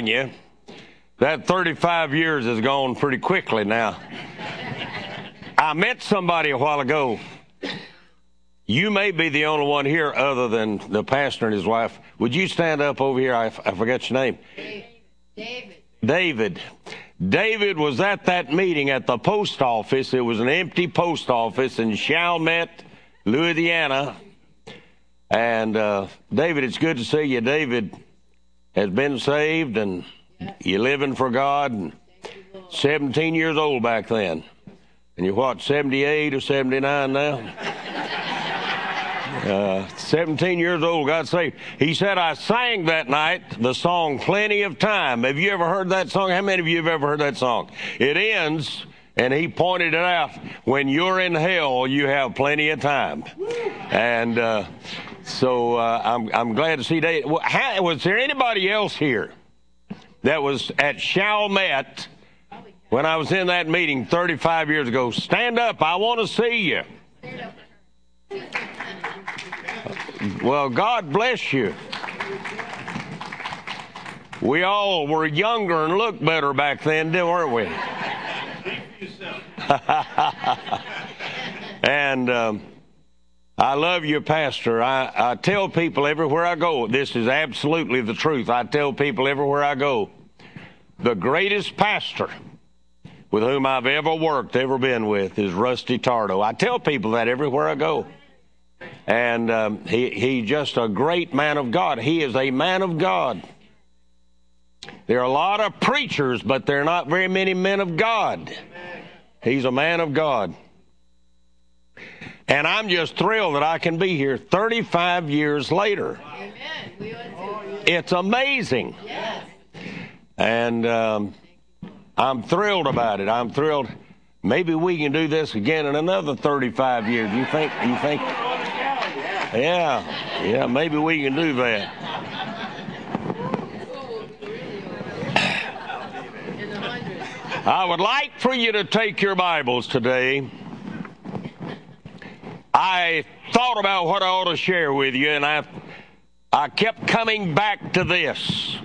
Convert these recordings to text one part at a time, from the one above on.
you, that 35 years has gone pretty quickly now. I met somebody a while ago. You may be the only one here other than the pastor and his wife. Would you stand up over here? I forgot your name. David. David was at that meeting at the post office. It was an empty post office in Chalmette, Louisiana. And David, it's good to see you. David has been saved, and you're living for God. And 17 years old back then. And you're what, 78 or 79 now? 17 years old, got saved. He said, I sang that night the song Plenty of Time. Have you ever heard that song? How many of you have ever heard that song? It ends, and he pointed it out, when you're in hell, you have plenty of time. And so I'm glad to see that. Was there anybody else here that was at Chalmette when I was in that meeting 35 years ago? Stand up. I want to see you. Well, God bless you. We all were younger and looked better back then, weren't we? And I love you, Pastor. I tell people everywhere I go, this is absolutely the truth. I tell people everywhere I go, the greatest pastor with whom I've ever worked, ever been with, is Rusty Tardo. I tell people that everywhere I go. And he's just a great man of God. He is a man of God. There are a lot of preachers, but there are not very many men of God. He's a man of God. And I'm just thrilled that I can be here 35 years later. It's amazing. And I'm thrilled about it. I'm thrilled. Maybe we can do this again in another 35 years. You think? Yeah, maybe we can do that. I would like for you to take your Bibles today. I thought about what I ought to share with you, and I kept coming back to this.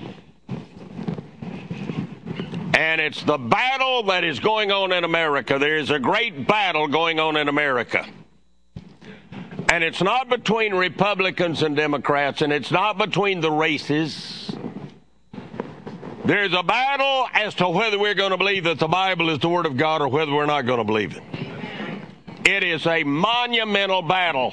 And it's the battle that is going on in America. There is a great battle going on in America. And it's not between Republicans and Democrats, and it's not between the races. There's a battle as to whether we're going to believe that the Bible is the Word of God or whether we're not going to believe it. It is a monumental battle.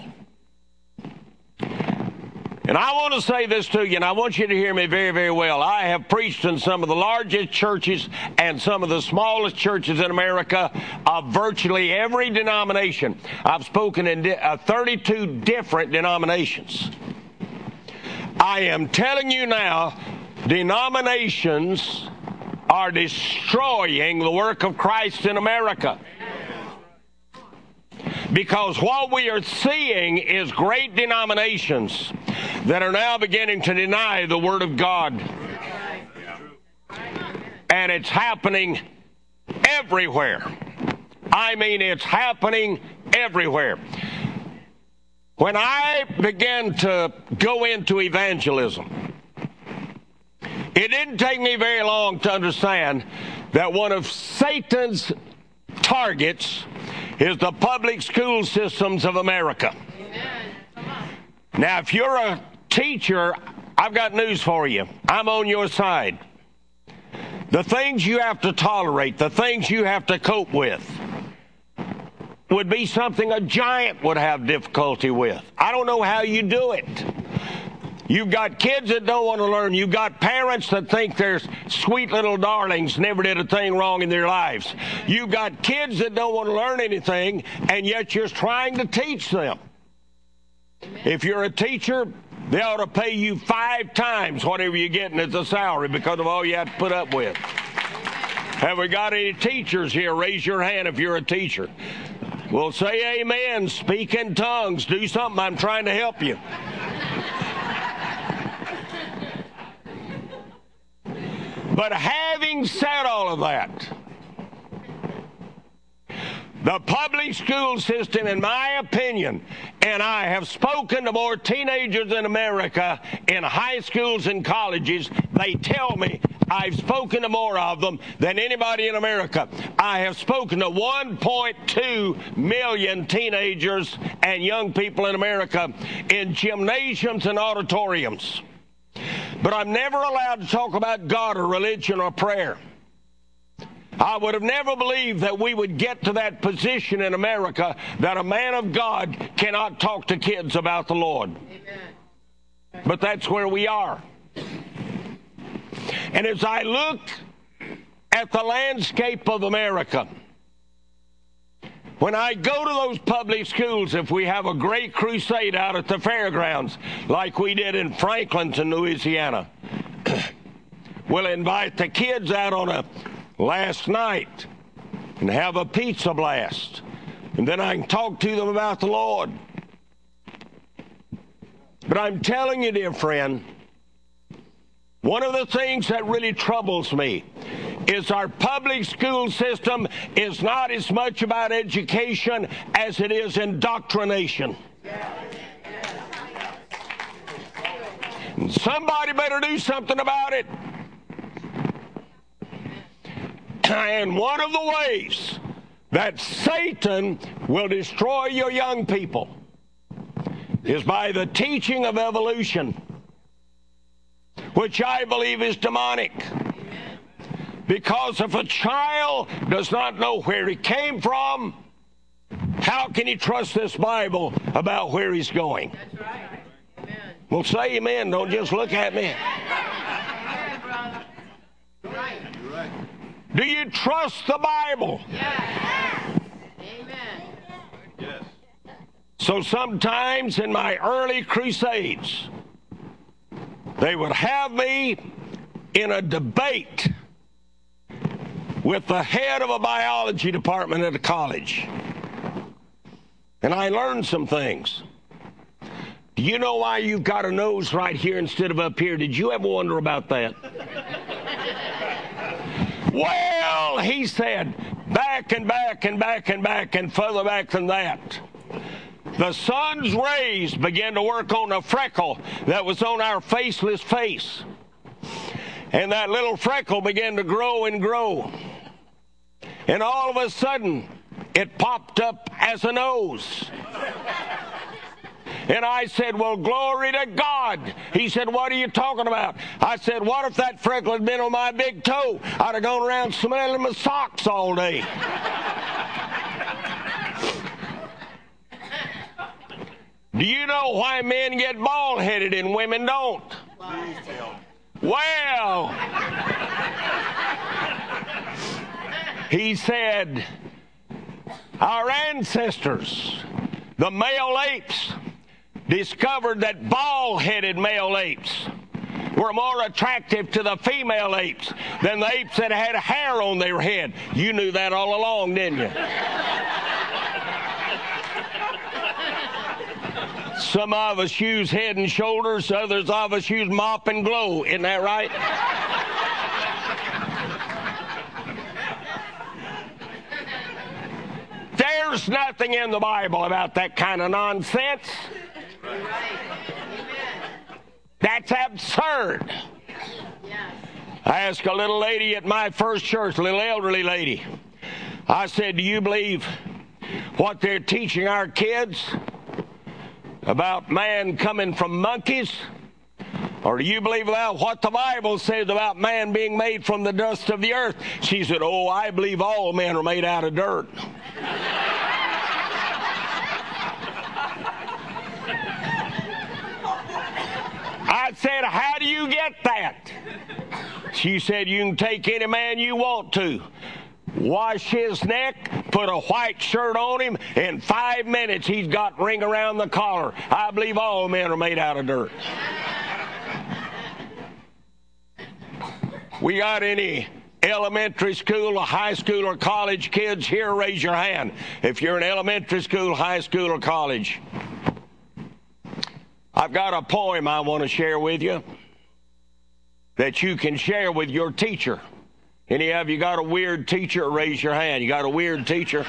And I want to say this to you, and I want you to hear me very, very well. I have preached in some of the largest churches and some of the smallest churches in America of virtually every denomination. I've spoken in 32 different denominations. I am telling you now, denominations are destroying the work of Christ in America. Because what we are seeing is great denominations that are now beginning to deny the Word of God. And it's happening everywhere. I mean, it's happening everywhere. When I began to go into evangelism, it didn't take me very long to understand that one of Satan's targets is the public school systems of America. Now, if you're a teacher, I've got news for you. I'm on your side. The things you have to tolerate, the things you have to cope with, would be something a giant would have difficulty with. I don't know how you do it. You've got kids that don't want to learn. You've got parents that think they're sweet little darlings, never did a thing wrong in their lives. You've got kids that don't want to learn anything, and yet you're trying to teach them. If you're a teacher, they ought to pay you 5 times whatever you're getting as a salary because of all you have to put up with. Have we got any teachers here? Raise your hand if you're a teacher. Well, say amen. Speak in tongues. Do something. I'm trying to help you. But having said all of that, the public school system, in my opinion, and I have spoken to more teenagers in America in high schools and colleges, they tell me I've spoken to more of them than anybody in America. I have spoken to 1.2 million teenagers and young people in America in gymnasiums and auditoriums. But I'm never allowed to talk about God or religion or prayer. I would have never believed that we would get to that position in America that a man of God cannot talk to kids about the Lord. Amen. But that's where we are. And as I look at the landscape of America, when I go to those public schools, if we have a great crusade out at the fairgrounds like we did in Franklinton, Louisiana, we'll invite the kids out on a last night and have a pizza blast, and then I can talk to them about the Lord. But I'm telling you, dear friend, one of the things that really troubles me is our public school system is not as much about education as it is indoctrination. And somebody better do something about it. And one of the ways that Satan will destroy your young people is by the teaching of evolution, which I believe is demonic. Because if a child does not know where he came from, how can he trust this Bible about where he's going? That's right. Amen. Well, say amen. Don't just look at me. Do you trust the Bible? Yes. Amen. Yes. So sometimes in my early crusades, they would have me in a debate with the head of a biology department at a college. And I learned some things. Do you know why you've got a nose right here instead of up here? Did you ever wonder about that? Well, he said, back and back and back and back and further back than that. The sun's rays began to work on a freckle that was on our faceless face. And that little freckle began to grow and grow. And all of a sudden, it popped up as a nose. And I said, well, glory to God. He said, what are you talking about? I said, what if that freckle had been on my big toe? I'd have gone around smelling my socks all day. Do you know why men get bald-headed and women don't? Well, he said, our ancestors, the male apes, discovered that bald-headed male apes were more attractive to the female apes than the apes that had hair on their head. You knew that all along, didn't you? Some of us use Head and Shoulders, others of us use Mop and Glow. Isn't that right? There's nothing in the Bible about that kind of nonsense. That's absurd. I asked a little lady at my first church, a little elderly lady. I said, do you believe what they're teaching our kids about man coming from monkeys? Or do you believe about what the Bible says about man being made from the dust of the earth? She said, oh, I believe all men are made out of dirt. I said, how do you get that? She said, you can take any man you want to, wash his neck, put a white shirt on him, in 5 minutes he's got ring around the collar. I believe all men are made out of dirt. We got any elementary school or high school or college kids here? Raise your hand if you're in elementary school, high school, or college. I've got a poem I want to share with you that you can share with your teacher. Any of you got a weird teacher? Raise your hand. You got a weird teacher?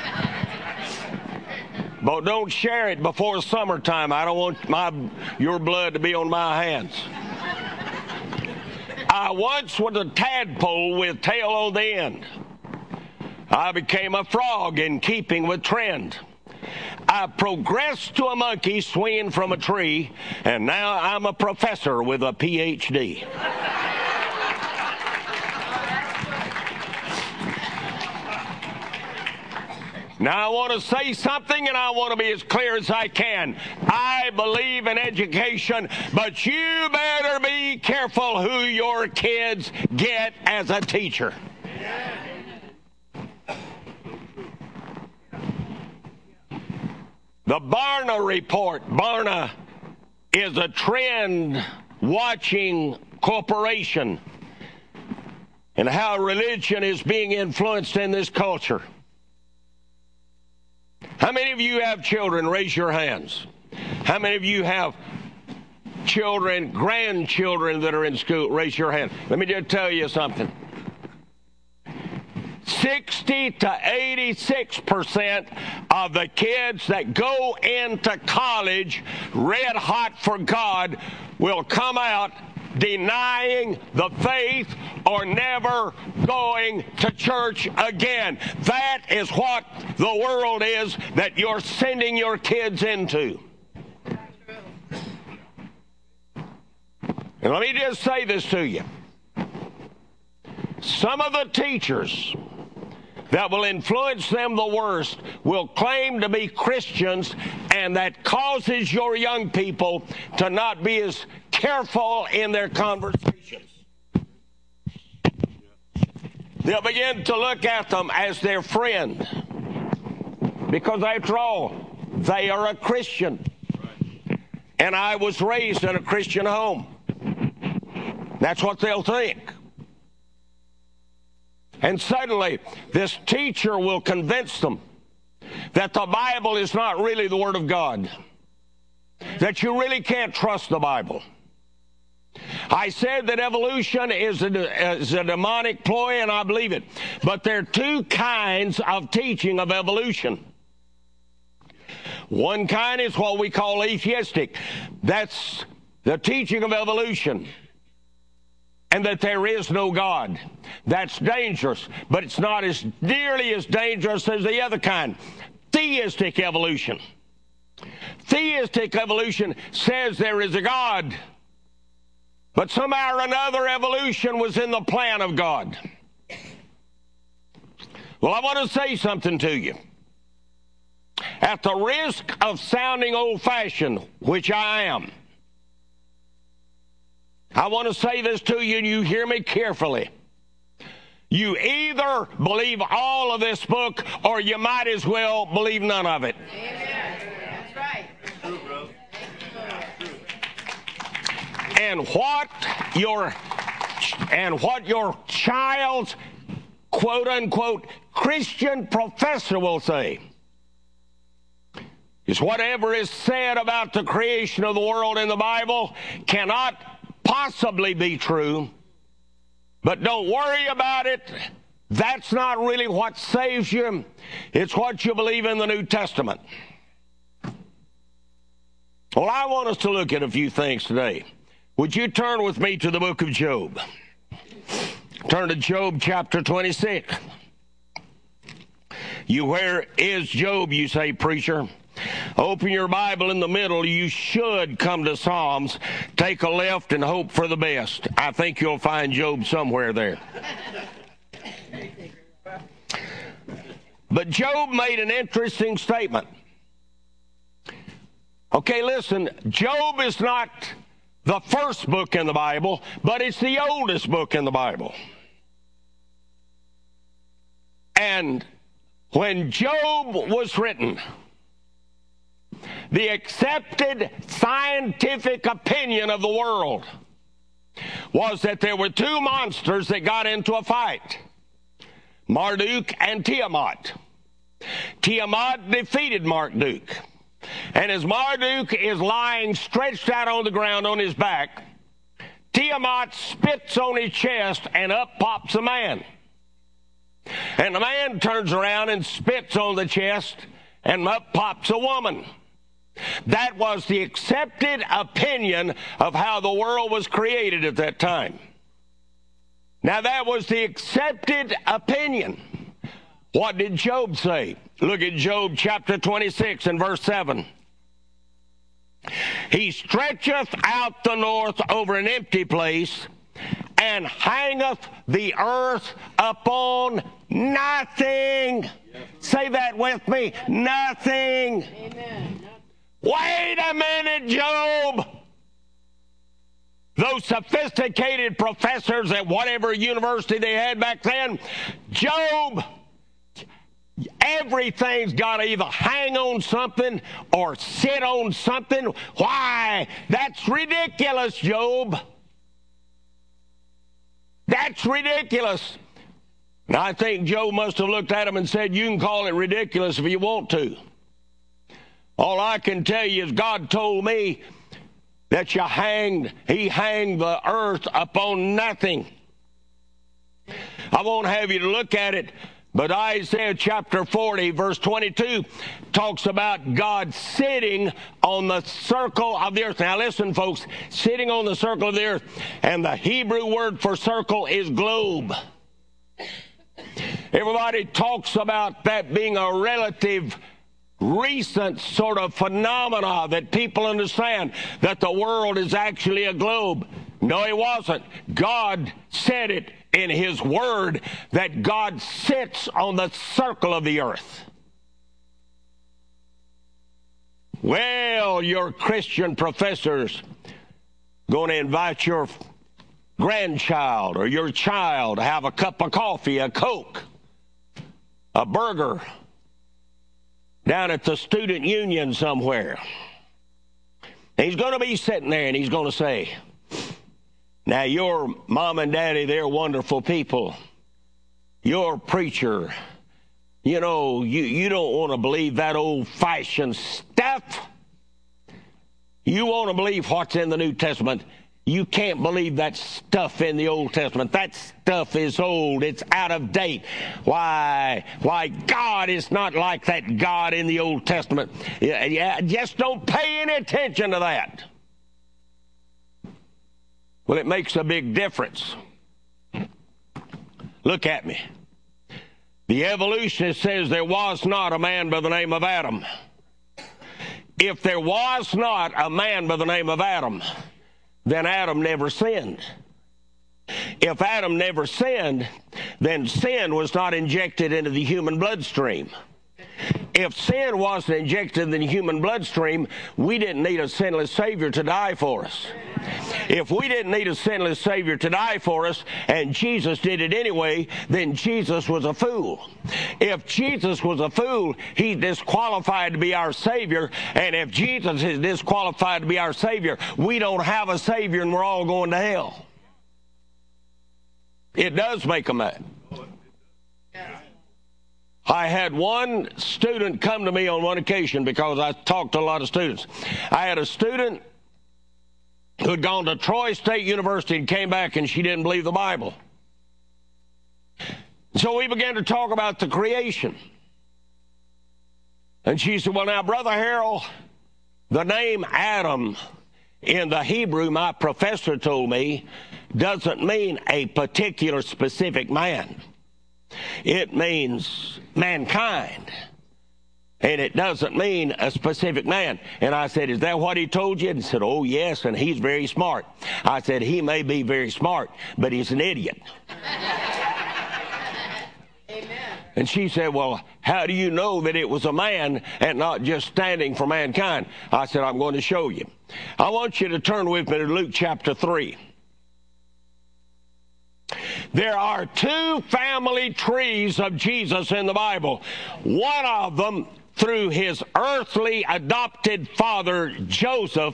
But don't share it before summertime. I don't want your blood to be on my hands. I once was a tadpole with tail on the end. I became a frog in keeping with trend. I progressed to a monkey swinging from a tree, and now I'm a professor with a PhD. Now I want to say something, and I want to be as clear as I can. I believe in education, but you better be careful who your kids get as a teacher. The Barna Report. Barna is a trend-watching corporation and how religion is being influenced in this culture. How many of you have children? Raise your hands. How many of you have children, grandchildren that are in school? Raise your hand. Let me just tell you something. 60 to 86% of the kids that go into college red hot for God will come out denying the faith or never going to church again. That is what the world is that you're sending your kids into. And let me just say this to you. Some of the teachers that will influence them the worst will claim to be Christians, and that causes your young people to not be as careful in their conversations. They'll begin to look at them as their friend, because after all, they are a Christian. And I was raised in a Christian home. That's what they'll think. And suddenly, this teacher will convince them that the Bible is not really the Word of God, that you really can't trust the Bible. I said that evolution is a demonic ploy, and I believe it. But there are two kinds of teaching of evolution. One kind is what we call atheistic. That's the teaching of evolution, and that there is no God. That's dangerous, but it's not as nearly as dangerous as the other kind. Theistic evolution. Theistic evolution says there is a God, but somehow or another evolution was in the plan of God. Well, I want to say something to you. At the risk of sounding old-fashioned, which I am, I want to say this to you, and you hear me carefully. You either believe all of this book, or you might as well believe none of it. Amen. That's right. That's true, bro. And what your child's quote-unquote Christian professor will say is whatever is said about the creation of the world in the Bible cannot possibly be true, but don't worry about it. That's not really what saves you. It's what you believe in the New Testament. Well, I want us to look at a few things today. Would you turn with me to the book of Job? Turn to Job chapter 26. Where is Job, you say, preacher? Open your Bible in the middle. You should come to Psalms, take a left, and hope for the best. I think you'll find Job somewhere there. But Job made an interesting statement. Okay, listen, Job is not the first book in the Bible, but it's the oldest book in the Bible. And when Job was written, the accepted scientific opinion of the world was that there were two monsters that got into a fight, Marduk and Tiamat. Tiamat defeated Marduk. And as Marduk is lying stretched out on the ground on his back, Tiamat spits on his chest, and up pops a man. And the man turns around and spits on the chest, and up pops a woman. That was the accepted opinion of how the world was created at that time. Now that was the accepted opinion. What did Job say? Look at Job chapter 26 and verse 7. He stretcheth out the north over an empty place, and hangeth the earth upon nothing. Yes. Say that with me. Nothing. Amen. Wait a minute, Job. Those sophisticated professors at whatever university they had back then, Job, everything's got to either hang on something or sit on something. Why? That's ridiculous, Job. That's ridiculous. And I think Job must have looked at him and said, you can call it ridiculous if you want to. All I can tell you is God told me that he hanged the earth upon nothing. I won't have you to look at it, but Isaiah chapter 40, verse 22, talks about God sitting on the circle of the earth. Now listen, folks, sitting on the circle of the earth, and the Hebrew word for circle is globe. Everybody talks about that being a relative, recent sort of phenomena that people understand, that the world is actually a globe. No, it wasn't. God said it in His Word that God sits on the circle of the earth. Well, your Christian professors going to invite your grandchild or your child to have a cup of coffee, a Coke, a burger down at the student union somewhere. And he's going to be sitting there and he's going to say, now your mom and daddy, they're wonderful people. Your preacher, you know, you don't want to believe that old-fashioned stuff. You want to believe what's in the New Testament. You can't believe that stuff in the Old Testament. That stuff is old. It's out of date. Why God is not like that God in the Old Testament. Yeah, just don't pay any attention to that. Well, it makes a big difference. Look at me. The evolutionist says there was not a man by the name of Adam. If there was not a man by the name of Adam, then Adam never sinned. If Adam never sinned, then sin was not injected into the human bloodstream. If sin wasn't injected in the human bloodstream, we didn't need a sinless Savior to die for us. If we didn't need a sinless Savior to die for us, and Jesus did it anyway, then Jesus was a fool. If Jesus was a fool, He's disqualified to be our Savior. And if Jesus is disqualified to be our Savior, we don't have a Savior and we're all going to hell. It does make them mad. I had one student come to me on one occasion because I talked to a lot of students. I had a student who had gone to Troy State University and came back and she didn't believe the Bible. So we began to talk about the creation. And she said, well, now, Brother Harold, the name Adam in the Hebrew, my professor told me, doesn't mean a particular specific man. It means mankind. And it doesn't mean a specific man. And I said, is that what he told you? And he said, oh, yes, and he's very smart. I said, he may be very smart, but he's an idiot. Amen. And she said, well, how do you know that it was a man and not just standing for mankind? I said, I'm going to show you. I want you to turn with me to Luke chapter 3. There are two family trees of Jesus in the Bible. One of them, through his earthly adopted father, Joseph,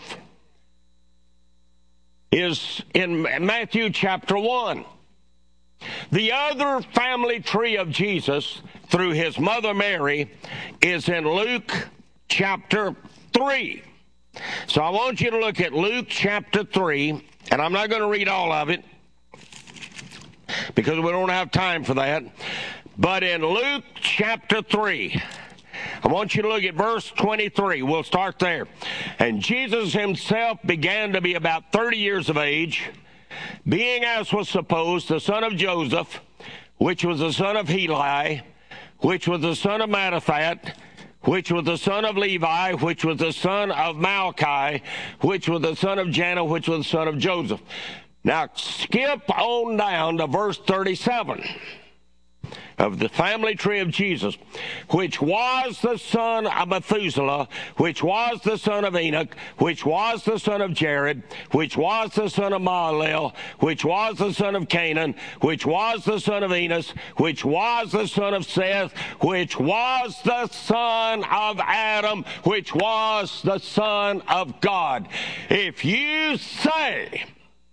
is in Matthew chapter 1. The other family tree of Jesus, through his mother Mary, is in Luke chapter 3. So I want you to look at Luke chapter 3, and I'm not going to read all of it, because we don't have time for that. But in Luke chapter 3, I want you to look at verse 23. We'll start there. And Jesus himself began to be about 30 years of age, being as was supposed the son of Joseph, which was the son of Heli, which was the son of Mattathat, which was the son of Levi, which was the son of Malchi, which was the son of Janna, which was the son of Joseph. Now skip on down to verse 37 of the family tree of Jesus, which was the son of Methuselah, which was the son of Enoch, which was the son of Jared, which was the son of Mahalalel, which was the son of Canaan, which was the son of Enos, which was the son of Seth, which was the son of Adam, which was the son of God. If you say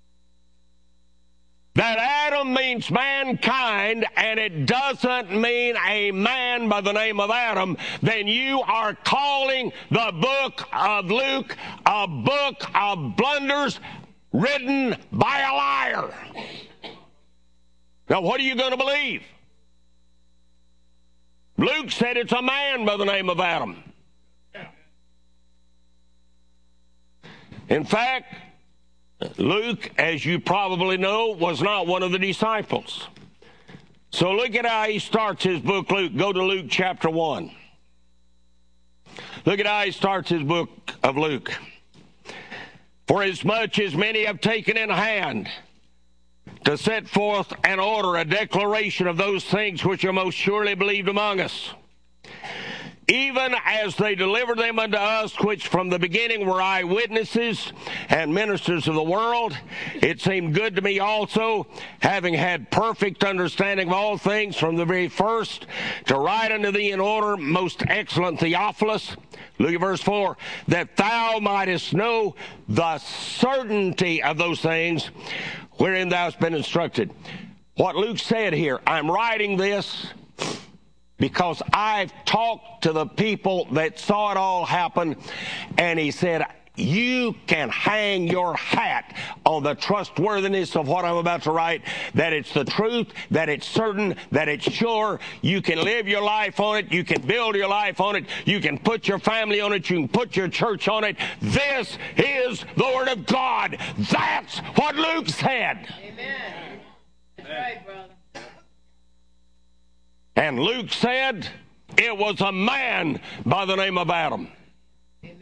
that Adam means mankind and it doesn't mean a man by the name of Adam, then you are calling the book of Luke a book of blunders written by a liar. Now, what are you going to believe? Luke said it's a man by the name of Adam. In fact, Luke, as you probably know, was not one of the disciples. So look at how he starts his book, Luke. Go to Luke chapter 1. Look at how he starts his book of Luke. For as much as many have taken in hand to set forth and order a declaration of those things which are most surely believed among us, even as they delivered them unto us, which from the beginning were eyewitnesses and ministers of the world, it seemed good to me also, having had perfect understanding of all things from the very first, to write unto thee in order, most excellent Theophilus. Look at verse 4. That thou mightest know the certainty of those things wherein thou hast been instructed. What Luke said here, I'm writing this because I've talked to the people that saw it all happen, and he said, you can hang your hat on the trustworthiness of what I'm about to write, that it's the truth, that it's certain, that it's sure. You can live your life on it. You can build your life on it. You can put your family on it. You can put your church on it. This is the Word of God. That's what Luke said. Amen. That's right, brother. And Luke said it was a man by the name of Adam. Amen.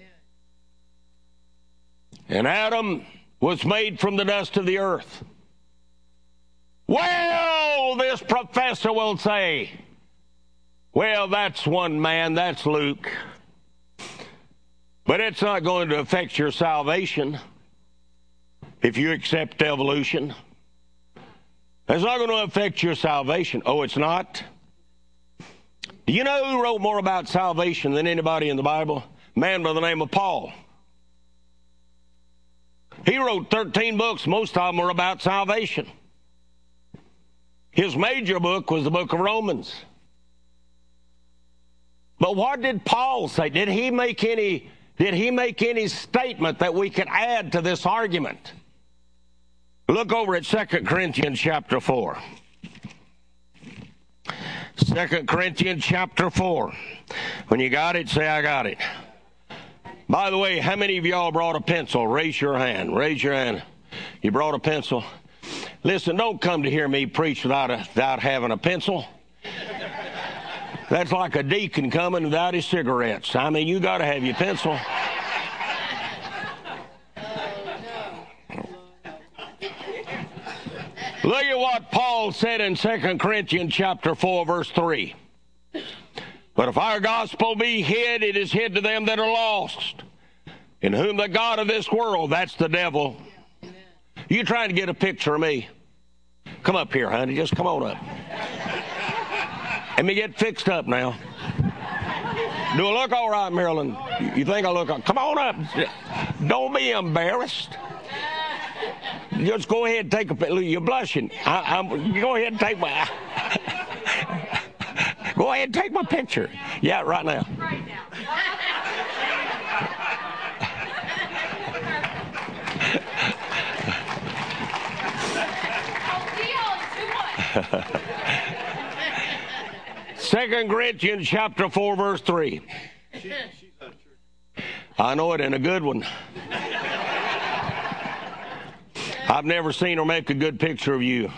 And Adam was made from the dust of the earth. Well, this professor will say, well, that's one man, that's Luke. But it's not going to affect your salvation if you accept evolution. It's not going to affect your salvation. Oh, it's not? Do you know who wrote more about salvation than anybody in the Bible? A man by the name of Paul. He wrote 13 books. Most of them were about salvation. His major book was the book of Romans. But what did Paul say? Did he make any statement that we could add to this argument? Look over at 2 Corinthians chapter 4. 2 Corinthians chapter 4. When you got it, say, I got it. By the way, how many of y'all brought a pencil? Raise your hand. Raise your hand. You brought a pencil? Listen, don't come to hear me preach without having a pencil. That's like a deacon coming without his cigarettes. I mean, you got to have your pencil. Look at what Paul said in 2 Corinthians chapter 4, verse 3. But if our gospel be hid, it is hid to them that are lost, in whom the God of this world, that's the devil. You trying to get a picture of me? Come up here, honey. Just come on up. Let me get fixed up now. Do I look all right, Marilyn? You think I look? Come on up. Don't be embarrassed. Just go ahead and take a picture. You're blushing. Go ahead and take my... Go ahead and take my picture. Yeah, right now. Right now. Second Corinthians chapter 4, verse 3. I know it, and a good one. I've never seen her make a good picture of you.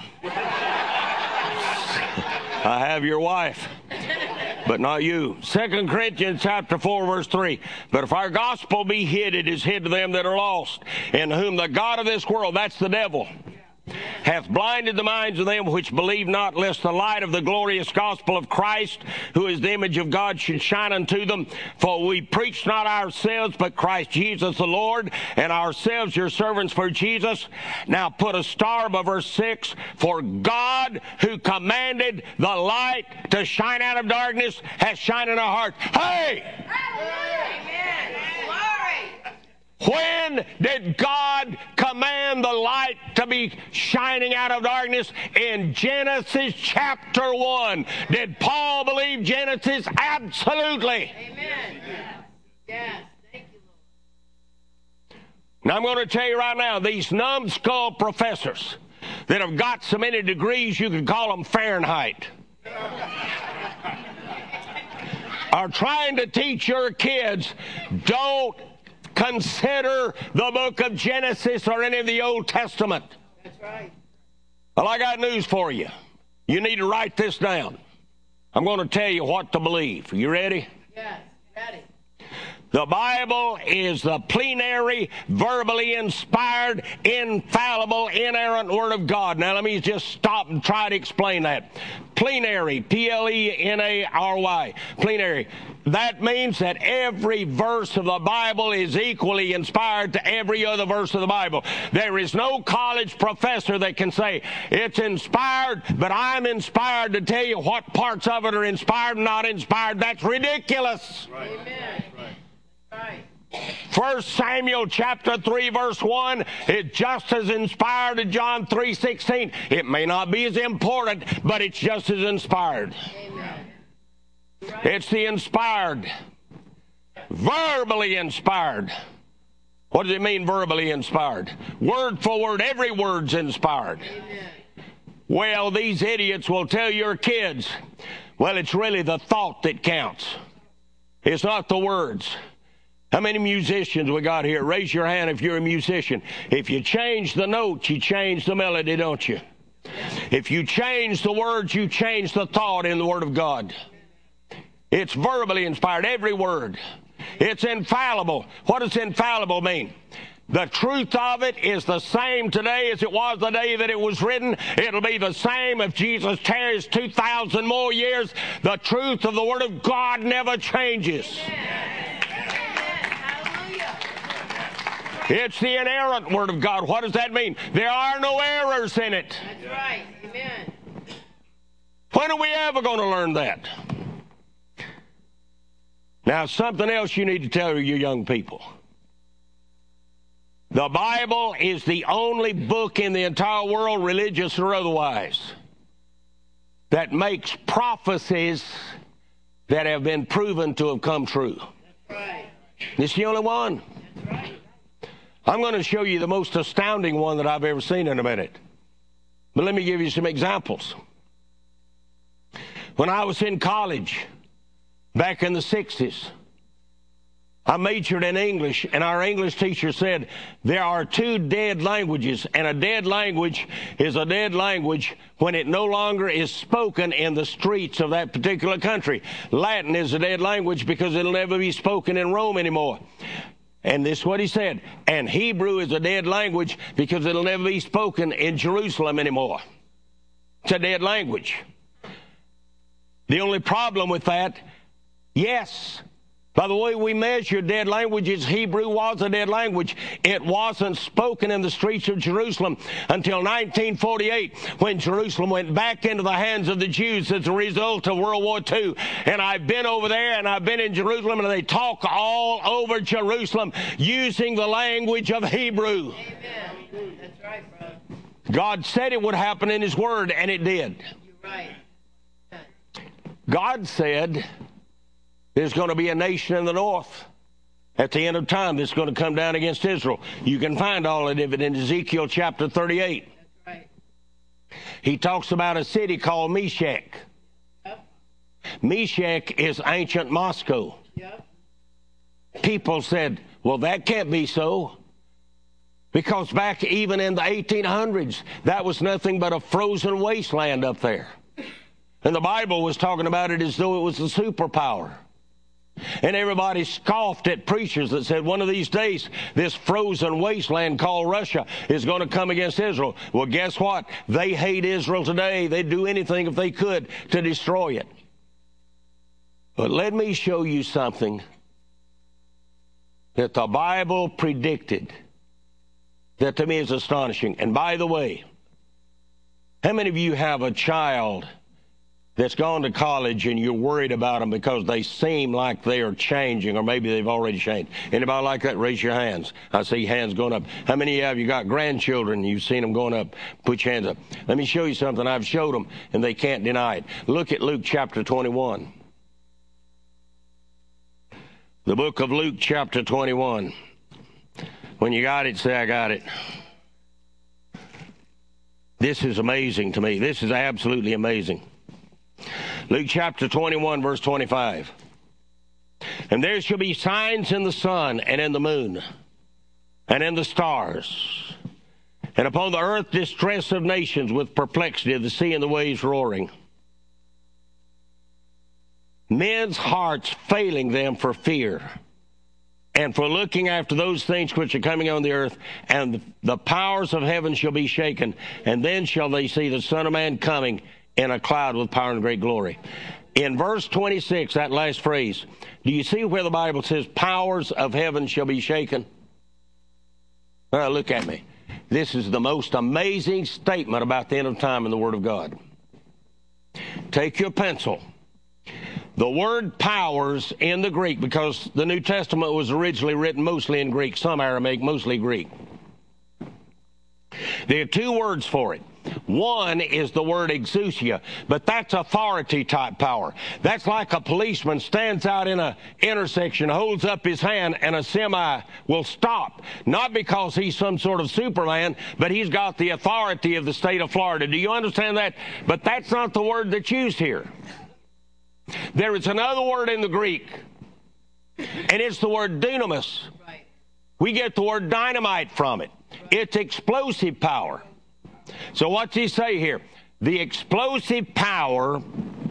I have your wife, but not you. 2 Corinthians chapter 4, verse 3. But if our gospel be hid, it is hid to them that are lost, in whom the God of this world, that's the devil, hath blinded the minds of them which believe not, lest the light of the glorious gospel of Christ, who is the image of God, should shine unto them. For we preach not ourselves, but Christ Jesus the Lord, and ourselves your servants for Jesus. Now put a star above verse 6. For God, who commanded the light to shine out of darkness, has shined in our hearts. Hey! Amen. Glory. When did God command the light to be shining out of darkness? In Genesis chapter 1. Did Paul believe Genesis? Absolutely. Amen. Yes. Thank you, Lord. Now I'm going to tell you right now, these numbskull professors that have got so many degrees you could call them Fahrenheit are trying to teach your kids, don't consider the book of Genesis or any of the Old Testament. That's right. Well, I got news for you. You need to write this down. I'm going to tell you what to believe. You ready? Yes. Ready. The Bible is the plenary, verbally inspired, infallible, inerrant Word of God. Now, let me just stop and try to explain that. Plenary, Plenary, plenary. That means that every verse of the Bible is equally inspired to every other verse of the Bible. There is no college professor that can say, it's inspired, but I'm inspired to tell you what parts of it are inspired and not inspired. That's ridiculous. Right. Amen. Right. 1 Samuel chapter 3 verse 1 is just as inspired as John 3:16. It may not be as important, but it's just as inspired. Amen. Right. It's the inspired, verbally inspired. What does it mean, verbally inspired? Word for word, every word's inspired. Amen. Well, these idiots will tell your kids, well, it's really the thought that counts. It's not the words. How many musicians we got here? Raise your hand if you're a musician. If you change the notes, you change the melody, don't you? If you change the words, you change the thought in the Word of God. It's verbally inspired, every word. It's infallible. What does infallible mean? The truth of it is the same today as it was the day that it was written. It'll be the same if Jesus tarries 2,000 more years. The truth of the Word of God never changes. It's the inerrant Word of God. What does that mean? There are no errors in it. That's right. Amen. When are we ever going to learn that? Now, something else you need to tell your young people. The Bible is the only book in the entire world, religious or otherwise, that makes prophecies that have been proven to have come true. That's right. It's the only one. That's right. I'm going to show you the most astounding one that I've ever seen in a minute. But let me give you some examples. When I was in college, back in the 60s, I majored in English, and our English teacher said there are two dead languages, and a dead language is a dead language when it no longer is spoken in the streets of that particular country. Latin is a dead language because it'll never be spoken in Rome anymore. And this is what he said. And Hebrew is a dead language because it'll never be spoken in Jerusalem anymore. It's a dead language. The only problem with that, yes, by the way we measure dead languages, Hebrew was a dead language. It wasn't spoken in the streets of Jerusalem until 1948, when Jerusalem went back into the hands of the Jews as a result of World War II. And I've been over there, and I've been in Jerusalem, and they talk all over Jerusalem using the language of Hebrew. Amen. That's right, brother. God said it would happen in His Word, and it did. You're right. God said there's going to be a nation in the north at the end of time that's going to come down against Israel. You can find all of it in Ezekiel chapter 38. That's right. He talks about a city called Meshach. Yep. Meshach is ancient Moscow. Yep. People said, well, that can't be so. Because back even in the 1800s, that was nothing but a frozen wasteland up there. And the Bible was talking about it as though it was a superpower. And everybody scoffed at preachers that said one of these days this frozen wasteland called Russia is going to come against Israel. Well, guess what? They hate Israel today. They'd do anything if they could to destroy it. But let me show you something that the Bible predicted that to me is astonishing. And by the way, how many of you have a child that's gone to college and you're worried about them because they seem like they are changing, or maybe they've already changed? Anybody like that? Raise your hands. I see hands going up. How many of you got grandchildren and you've seen them going up? Put your hands up. Let me show you something. I've showed them and they can't deny it. Look at Luke chapter 21. The book of Luke chapter 21. When you got it, say, I got it. This is amazing to me. This is absolutely amazing. Luke chapter 21, verse 25. And there shall be signs in the sun and in the moon and in the stars, and upon the earth distress of nations with perplexity of the sea and the waves roaring. Men's hearts failing them for fear and for looking after those things which are coming on the earth, and the powers of heaven shall be shaken, and then shall they see the Son of Man coming in a cloud with power and great glory. In verse 26, that last phrase, do you see where the Bible says powers of heaven shall be shaken? Look at me. This is the most amazing statement about the end of time in the Word of God. Take your pencil. The word powers in the Greek, because the New Testament was originally written mostly in Greek, some Aramaic, mostly Greek. There are two words for it. One is the word exousia, but that's authority type power. That's like a policeman stands out in an intersection, holds up his hand, and a semi will stop. Not because he's some sort of Superman, but he's got the authority of the state of Florida. Do you understand that? But that's not the word that's used here. There is another word in the Greek, and it's the word dunamis. Right. We get the word dynamite from it. It's explosive power. So what's he say here? The explosive power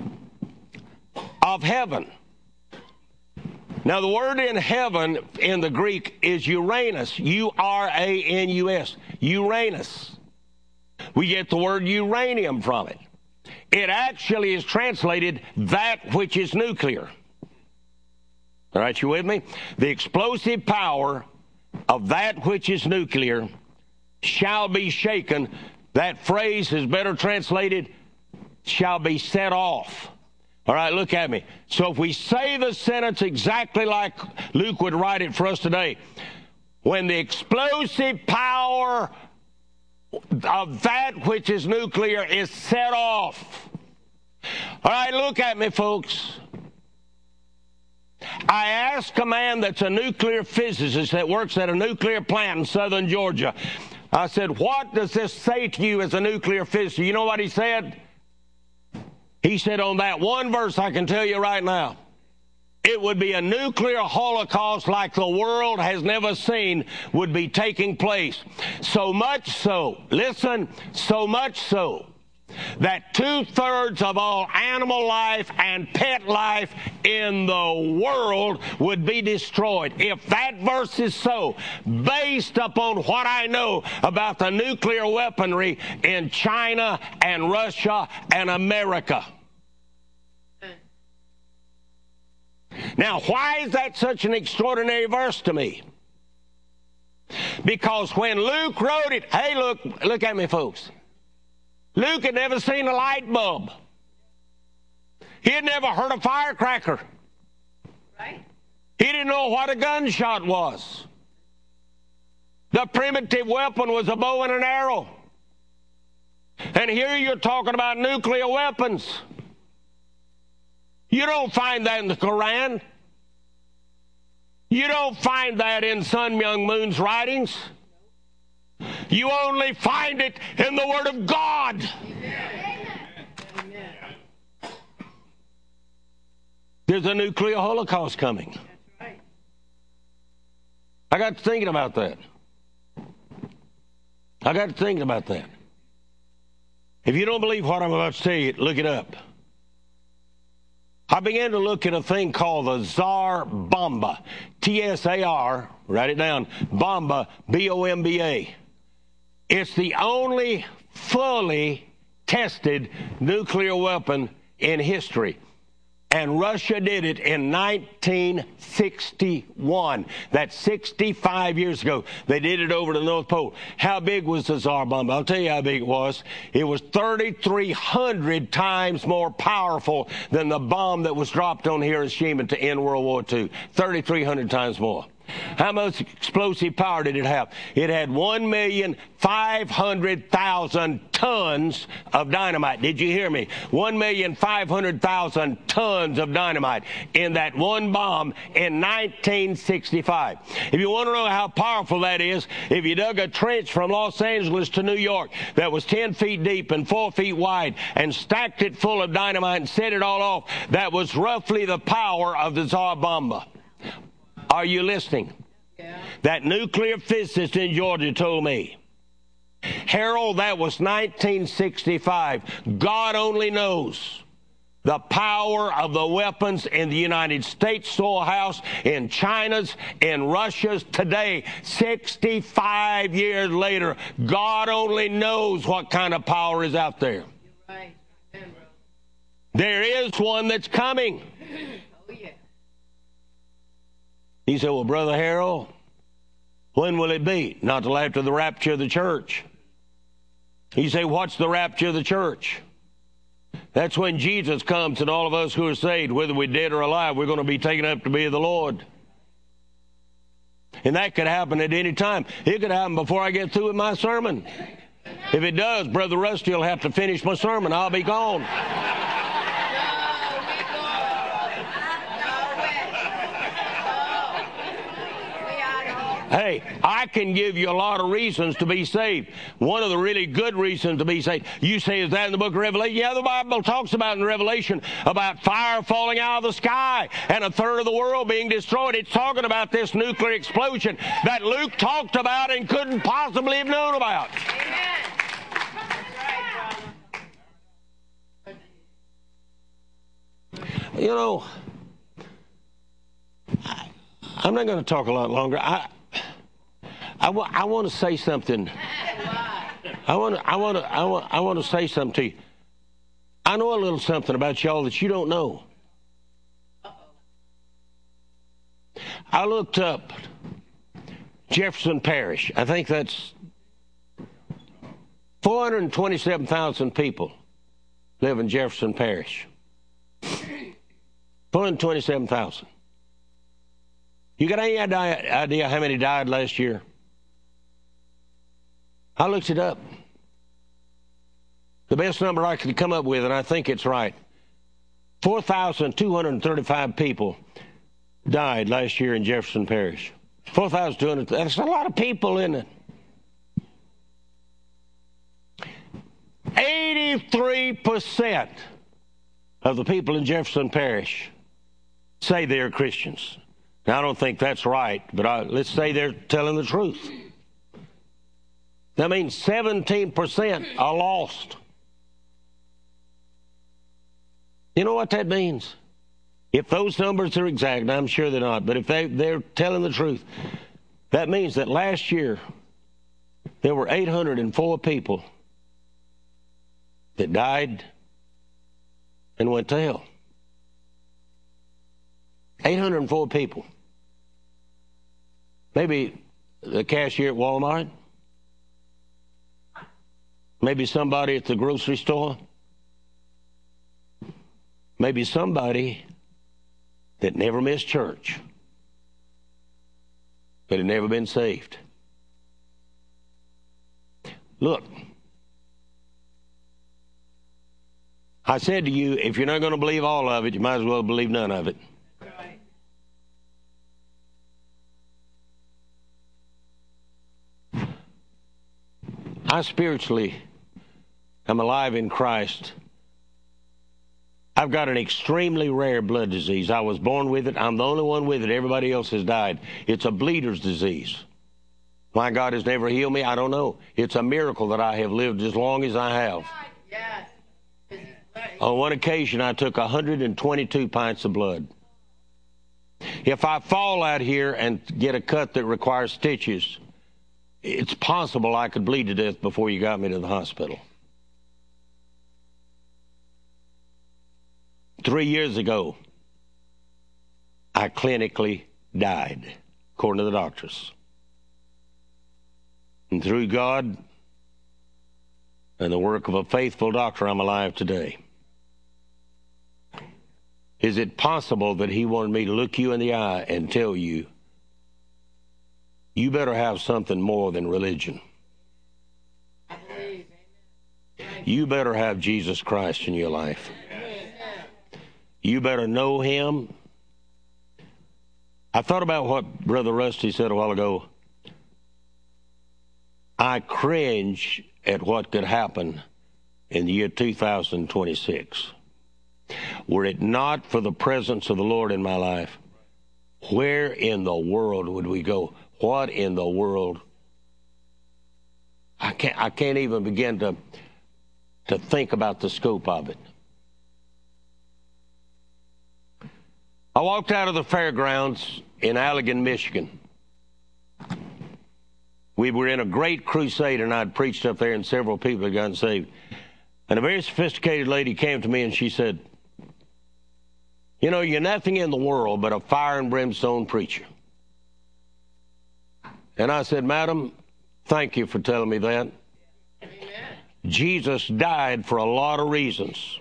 of heaven. Now, the word in heaven in the Greek is Uranus, U-R-A-N-U-S, Uranus. We get the word uranium from it. It actually is translated that which is nuclear. All right, you with me? The explosive power of that which is nuclear shall be shaken. That phrase is better translated, shall be set off. All right, look at me. So if we say the sentence exactly like Luke would write it for us today, when the explosive power of that which is nuclear is set off. All right, look at me, folks. I asked a man that's a nuclear physicist that works at a nuclear plant in southern Georgia. I said, what does this say to you as a nuclear physicist? You know what he said? He said, on that one verse, I can tell you right now, it would be a nuclear holocaust like the world has never seen would be taking place. So much so, listen, so much so, that 2/3 of all animal life and pet life in the world would be destroyed. If that verse is so, based upon what I know about the nuclear weaponry in China and Russia and America. Now, why is that such an extraordinary verse to me? Because when Luke wrote it, hey, look at me, folks. Luke had never seen a light bulb. He had never heard a firecracker. Right. He didn't know what a gunshot was. The primitive weapon was a bow and an arrow. And here you're talking about nuclear weapons. You don't find that in the Quran. You don't find that in Sun Myung Moon's writings. You only find it in the Word of God. Amen. There's a nuclear holocaust coming. That's right. I got to thinking about that. I got to thinking about that. If you don't believe what I'm about to tell you, look it up. I began to look at a thing called the Tsar Bomba. T-S-A-R, write it down, Bomba, B-O-M-B-A. It's the only fully tested nuclear weapon in history. And Russia did it in 1961. That's 65 years ago. They did it over the North Pole. How big was the Tsar Bomba? I'll tell you how big it was. It was 3,300 times more powerful than the bomb that was dropped on Hiroshima to end World War II. 3,300 times more. How much explosive power did it have? It had 1,500,000 tons of dynamite. Did you hear me? 1,500,000 tons of dynamite in that one bomb in 1965. If you want to know how powerful that is, if you dug a trench from Los Angeles to New York that was 10 feet deep and 4 feet wide and stacked it full of dynamite and set it all off, that was roughly the power of the Tsar Bomba. Are you listening? Yeah. That nuclear physicist in Georgia told me, Harold, that was 1965. God only knows the power of the weapons in the United States storehouse, in China's, in Russia's today, 65 years later. God only knows what kind of power is out there. You're right. There is one that's coming. Oh, yeah. He said, well, Brother Harold, when will it be? Not till after the rapture of the church. He said, what's the rapture of the church? That's when Jesus comes and all of us who are saved, whether we're dead or alive, we're going to be taken up to be of the Lord. And that could happen at any time. It could happen before I get through with my sermon. If it does, Brother Rusty will have to finish my sermon. I'll be gone. Hey, I can give you a lot of reasons to be saved. One of the really good reasons to be saved. You say, is that in the book of Revelation? Yeah, the Bible talks about in Revelation about fire falling out of the sky and a third of the world being destroyed. It's talking about this nuclear explosion that Luke talked about and couldn't possibly have known about. Amen. You know, I'm not going to talk a lot longer. I want to say something. I want to say something to you. I know a little something about y'all that you don't know. I looked up Jefferson Parish. I think that's 427,000 people live in Jefferson Parish. 427,000. You got any idea how many died last year? I looked it up. The best number I could come up with, and I think it's right, 4,235 people died last year in Jefferson Parish. 4,200. That's a lot of people, isn't it? 83% of the people in Jefferson Parish say they're Christians. Now, I don't think that's right, but let's say they're telling the truth. That means 17% are lost. You know what that means? If those numbers are exact, and I'm sure they're not, but if they're telling the truth, that means that last year there were 804 people that died and went to hell. 804 people. Maybe the cashier at Walmart. Maybe somebody at the grocery store. Maybe somebody that never missed church, but had never been saved. Look, I said to you, if you're not going to believe all of it, you might as well believe none of it. I spiritually am alive in Christ. I've got an extremely rare blood disease. I was born with it. I'm the only one with it. Everybody else has died. It's a bleeder's disease. Why God has never healed me, I don't know. It's a miracle that I have lived as long as I have. Yes. On one occasion, I took 122 pints of blood. If I fall out here and get a cut that requires stitches, it's possible I could bleed to death before you got me to the hospital. 3 years ago, I clinically died, according to the doctors. And through God and the work of a faithful doctor, I'm alive today. Is it possible that he wanted me to look you in the eye and tell you, you better have something more than religion? I believe. You better have Jesus Christ in your life. You better know him. I thought about what Brother Rusty said a while ago. I cringe at what could happen in the year 2026. Were it not for the presence of the Lord in my life, where in the world would we go? What in the world? I can't even begin to think about the scope of it. I walked out of the fairgrounds in Allegan, Michigan. We were in a great crusade, and I'd preached up there, and several people had gotten saved. And a very sophisticated lady came to me, and she said, you know, you're nothing in the world but a fire and brimstone preacher. And I said, madam, thank you for telling me that. Amen. Jesus died for a lot of reasons.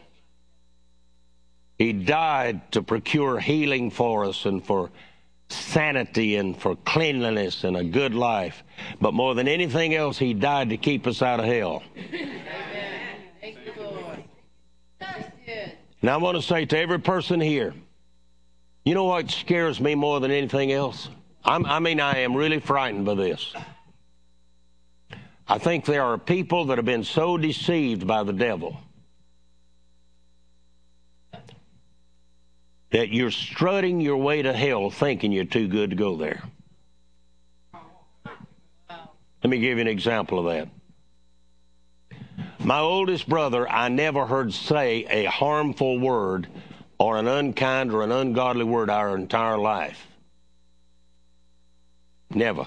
He died to procure healing for us and for sanity and for cleanliness and a good life. But more than anything else, he died to keep us out of hell. Amen. Thank you, Lord. That's it. And I want to say to every person here, you know what scares me more than anything else? I am really frightened by this. I think there are people that have been so deceived by the devil that you're strutting your way to hell thinking you're too good to go there. Let me give you an example of that. My oldest brother, I never heard say a harmful word or an unkind or an ungodly word our entire life. Never.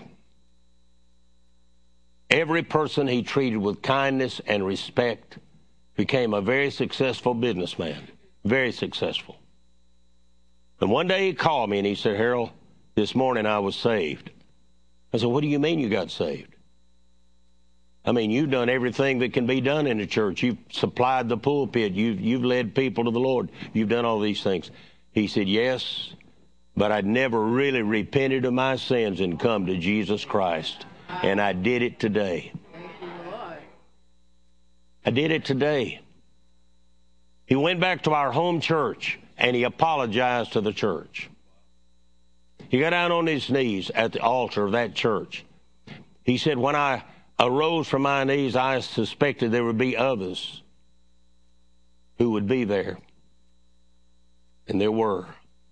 Every person he treated with kindness and respect became a very successful businessman. Very successful. And one day he called me and he said, Harold, this morning I was saved. I said, what do you mean you got saved? I mean, you've done everything that can be done in the church. You've supplied the pulpit. You've led people to the Lord. You've done all these things. He said, yes, but I'd never really repented of my sins and come to Jesus Christ. And I did it today. Thank you, Lord. I did it today. He went back to our home church and he apologized to the church. He got down on his knees at the altar of that church. He said, when I arose from my knees, I suspected there would be others who would be there. And there were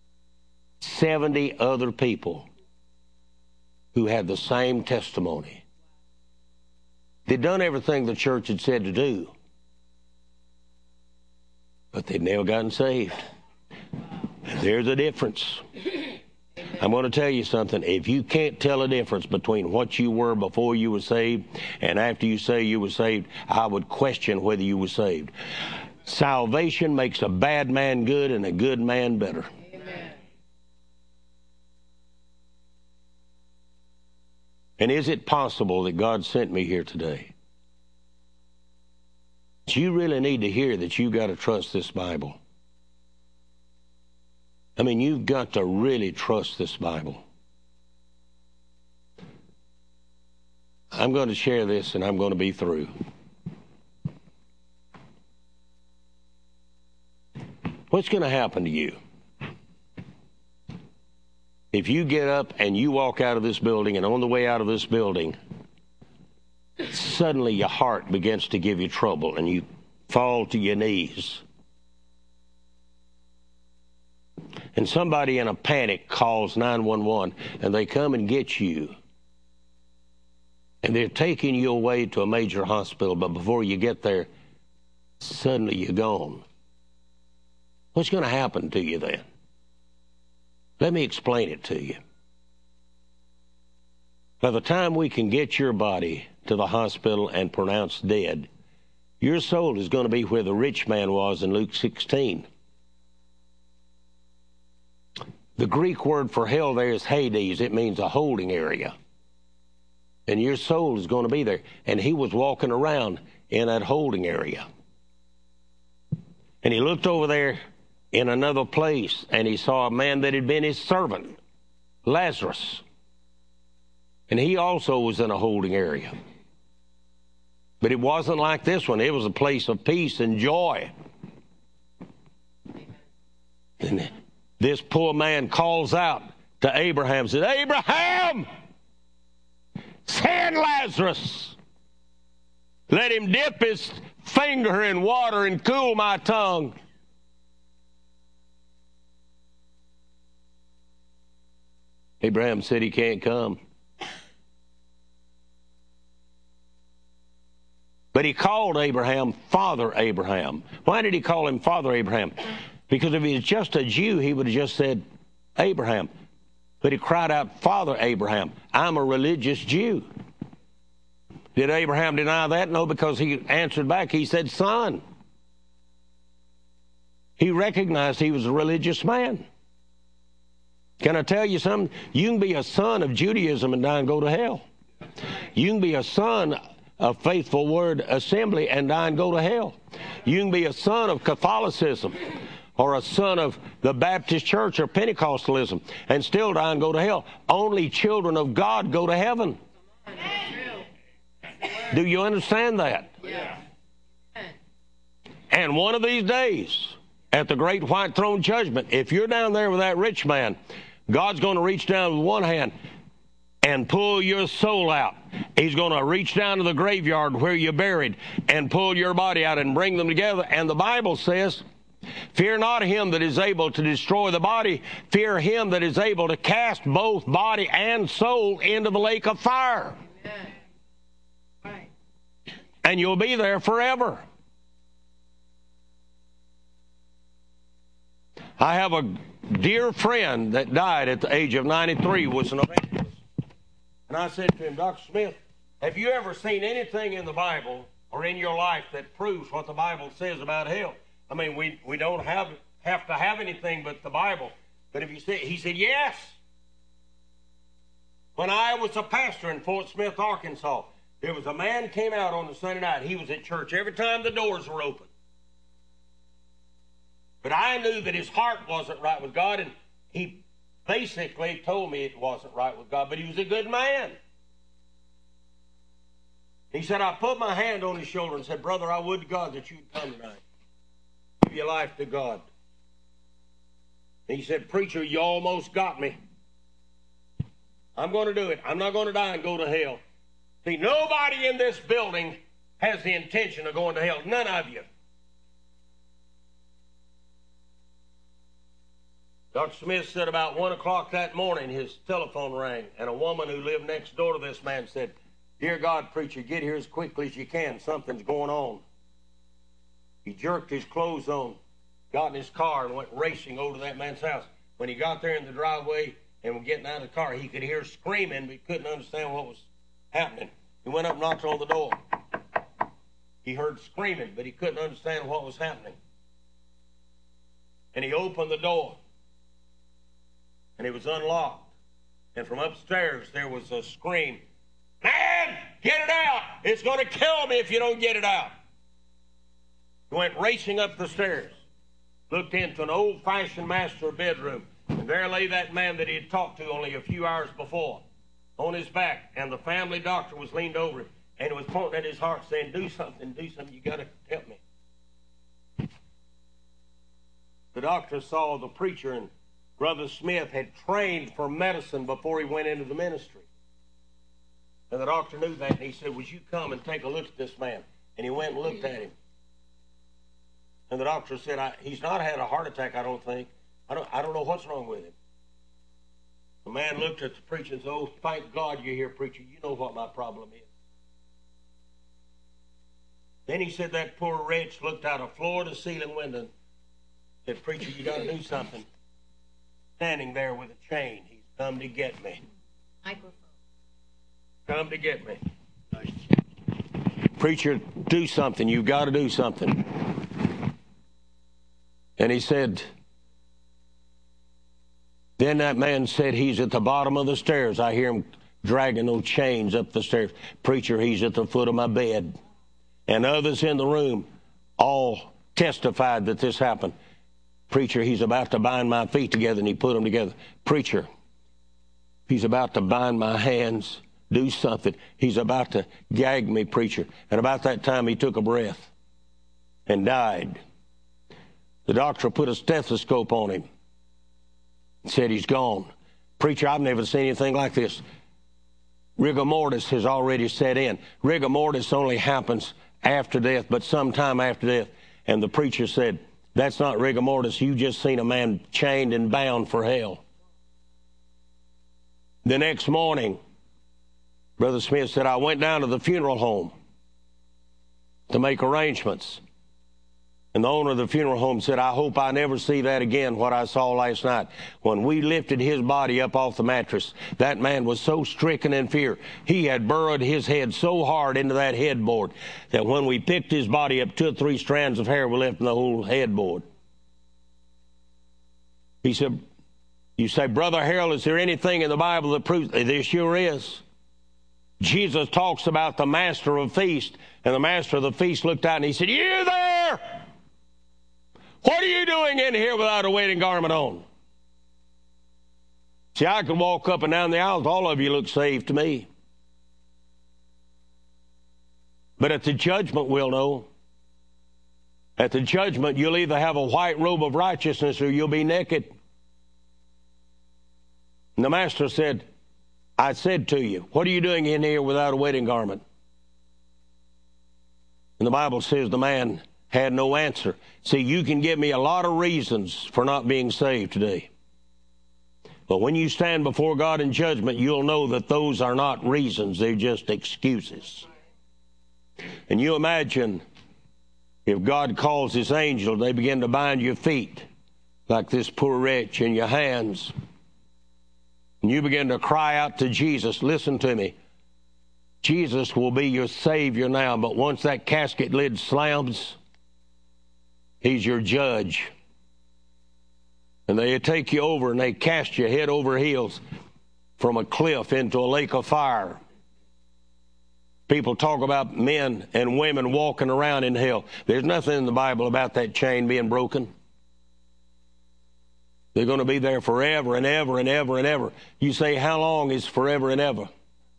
70 other people who had the same testimony. They'd done everything the church had said to do, but they'd never gotten saved. And there's a difference. I'm going to tell you something. If you can't tell a difference between what you were before you were saved and after you say you were saved, I would question whether you were saved. Salvation makes a bad man good and a good man better. Amen. And is it possible that God sent me here today? But you really need to hear that you've got to trust this Bible. I mean, you've got to really trust this Bible. I'm going to share this and I'm going to be through. What's going to happen to you if you get up and you walk out of this building, and on the way out of this building, suddenly your heart begins to give you trouble and you fall to your knees? And somebody in a panic calls 911 and they come and get you. and they're taking you away to a major hospital, but before you get there, suddenly you're gone. What's going to happen to you then? Let me explain it to you. By the time we can get your body to the hospital and pronounced dead, your soul is going to be where the rich man was in Luke 16. The Greek word for hell there is Hades. It means a holding area. And your soul is going to be there. And he was walking around in that holding area. And he looked over there in another place, and he saw a man that had been his servant, Lazarus. And he also was in a holding area. But it wasn't like this one. It was a place of peace and joy. And this poor man calls out to Abraham, says, Abraham, send Lazarus. Let him dip his finger in water and cool my tongue. Abraham said he can't come. But he called Abraham Father Abraham. Why did he call him Father Abraham? Because if he was just a Jew, he would have just said Abraham. But he cried out, Father Abraham, I'm a religious Jew. Did Abraham deny that? No, because he answered back. He said, Son. He recognized he was a religious man. Can I tell you something? You can be a son of Judaism and die and go to hell. You can be a son of Faithful Word Assembly and die and go to hell. You can be a son of Catholicism or a son of the Baptist Church or Pentecostalism and still die and go to hell. Only children of God go to heaven. Do you understand that? Yeah. And one of these days, at the great white throne judgment, if you're down there with that rich man, God's going to reach down with one hand and pull your soul out. He's going to reach down to the graveyard where you're buried and pull your body out and bring them together. And the Bible says, fear not him that is able to destroy the body. Fear him that is able to cast both body and soul into the lake of fire. Amen. Right. And you'll be there forever. I have a dear friend that died at the age of 93, was an evangelist. And I said to him, Dr. Smith, have you ever seen anything in the Bible or in your life that proves what the Bible says about hell? I mean, we don't have to have anything but the Bible. But if you say, he said, yes. When I was a pastor in Fort Smith, Arkansas, there was a man came out on a Sunday night. He was at church every time the doors were open. But I knew that his heart wasn't right with God, and he basically told me it wasn't right with God, but he was a good man. He said, I put my hand on his shoulder and said, Brother, I would to God that you'd come tonight. Give your life to God. And he said, Preacher, you almost got me. I'm going to do it. I'm not going to die and go to hell. See, nobody in this building has the intention of going to hell. None of you. Dr. Smith said about 1 o'clock that morning, his telephone rang, and a woman who lived next door to this man said, Dear God, preacher, get here as quickly as you can. Something's going on. He jerked his clothes on, got in his car, and went racing over to that man's house. When he got there in the driveway and was getting out of the car, he could hear screaming, but he couldn't understand what was happening. He went up and knocked on the door. He heard screaming, but he couldn't understand what was happening. And he opened the door. And it was unlocked. And from upstairs, there was a scream. Man, get it out. It's going to kill me if you don't get it out. He went racing up the stairs, looked into an old-fashioned master bedroom, and there lay that man that he had talked to only a few hours before, on his back, and the family doctor was leaned over him, and he was pointing at his heart saying, do something, you got to help me. The doctor saw the preacher, and Brother Smith had trained for medicine before he went into the ministry. And the doctor knew that, and he said, would you come and take a look at this man? And he went and looked at him. And the doctor said, he's not had a heart attack, I don't think. I don't know what's wrong with him. The man looked at the preacher and said, oh, thank God you're here, preacher. You know what my problem is. Then he said that poor wretch looked out a floor-to-ceiling window. Said, "Preacher, you got to do something." Standing there with a chain. He's come to get me. Microphone. Come to get me. "Preacher, do something. You've got to do something." And he said, then that man said, "He's at the bottom of the stairs. I hear him dragging those chains up the stairs. Preacher, he's at the foot of my bed." And others in the room all testified that this happened. "Preacher, he's about to bind my feet together," and he put them together. "Preacher, he's about to bind my hands. Do something. He's about to gag me, preacher." And about that time, he took a breath and died. The doctor put a stethoscope on him and said, "He's gone." "Preacher, I've never seen anything like this. Rigor mortis has already set in." Rigor mortis only happens after death, but sometime after death. And the preacher said, "That's not rigor mortis. You just seen a man chained and bound for hell." The next morning, Brother Smith said, "I went down to the funeral home to make arrangements." And the owner of the funeral home said, "I hope I never see that again, what I saw last night." When we lifted his body up off the mattress, that man was so stricken in fear. He had burrowed his head so hard into that headboard that when we picked his body up, 2 or 3 strands of hair were left in the whole headboard. He said, "You say, Brother Harold, is there anything in the Bible that proves?" There sure is. Jesus talks about the master of a feast, and the master of the feast looked out and he said, "You there? What are you doing in here without a wedding garment on?" See, I could walk up and down the aisles. All of you look saved to me. But at the judgment, we'll know. At the judgment, you'll either have a white robe of righteousness or you'll be naked. And the master said, "I said to you, what are you doing in here without a wedding garment?" And the Bible says the man had no answer. See, you can give me a lot of reasons for not being saved today. But when you stand before God in judgment, you'll know that those are not reasons. They're just excuses. And you imagine if God calls his angel, they begin to bind your feet like this poor wretch in your hands. And you begin to cry out to Jesus. Listen to me. Jesus will be your Savior now, but once that casket lid slams, he's your judge. And they take you over and they cast you head over heels from a cliff into a lake of fire. People talk about men and women walking around in hell. There's nothing in the Bible about that chain being broken. They're going to be there forever and ever and ever and ever. You say, how long is forever and ever?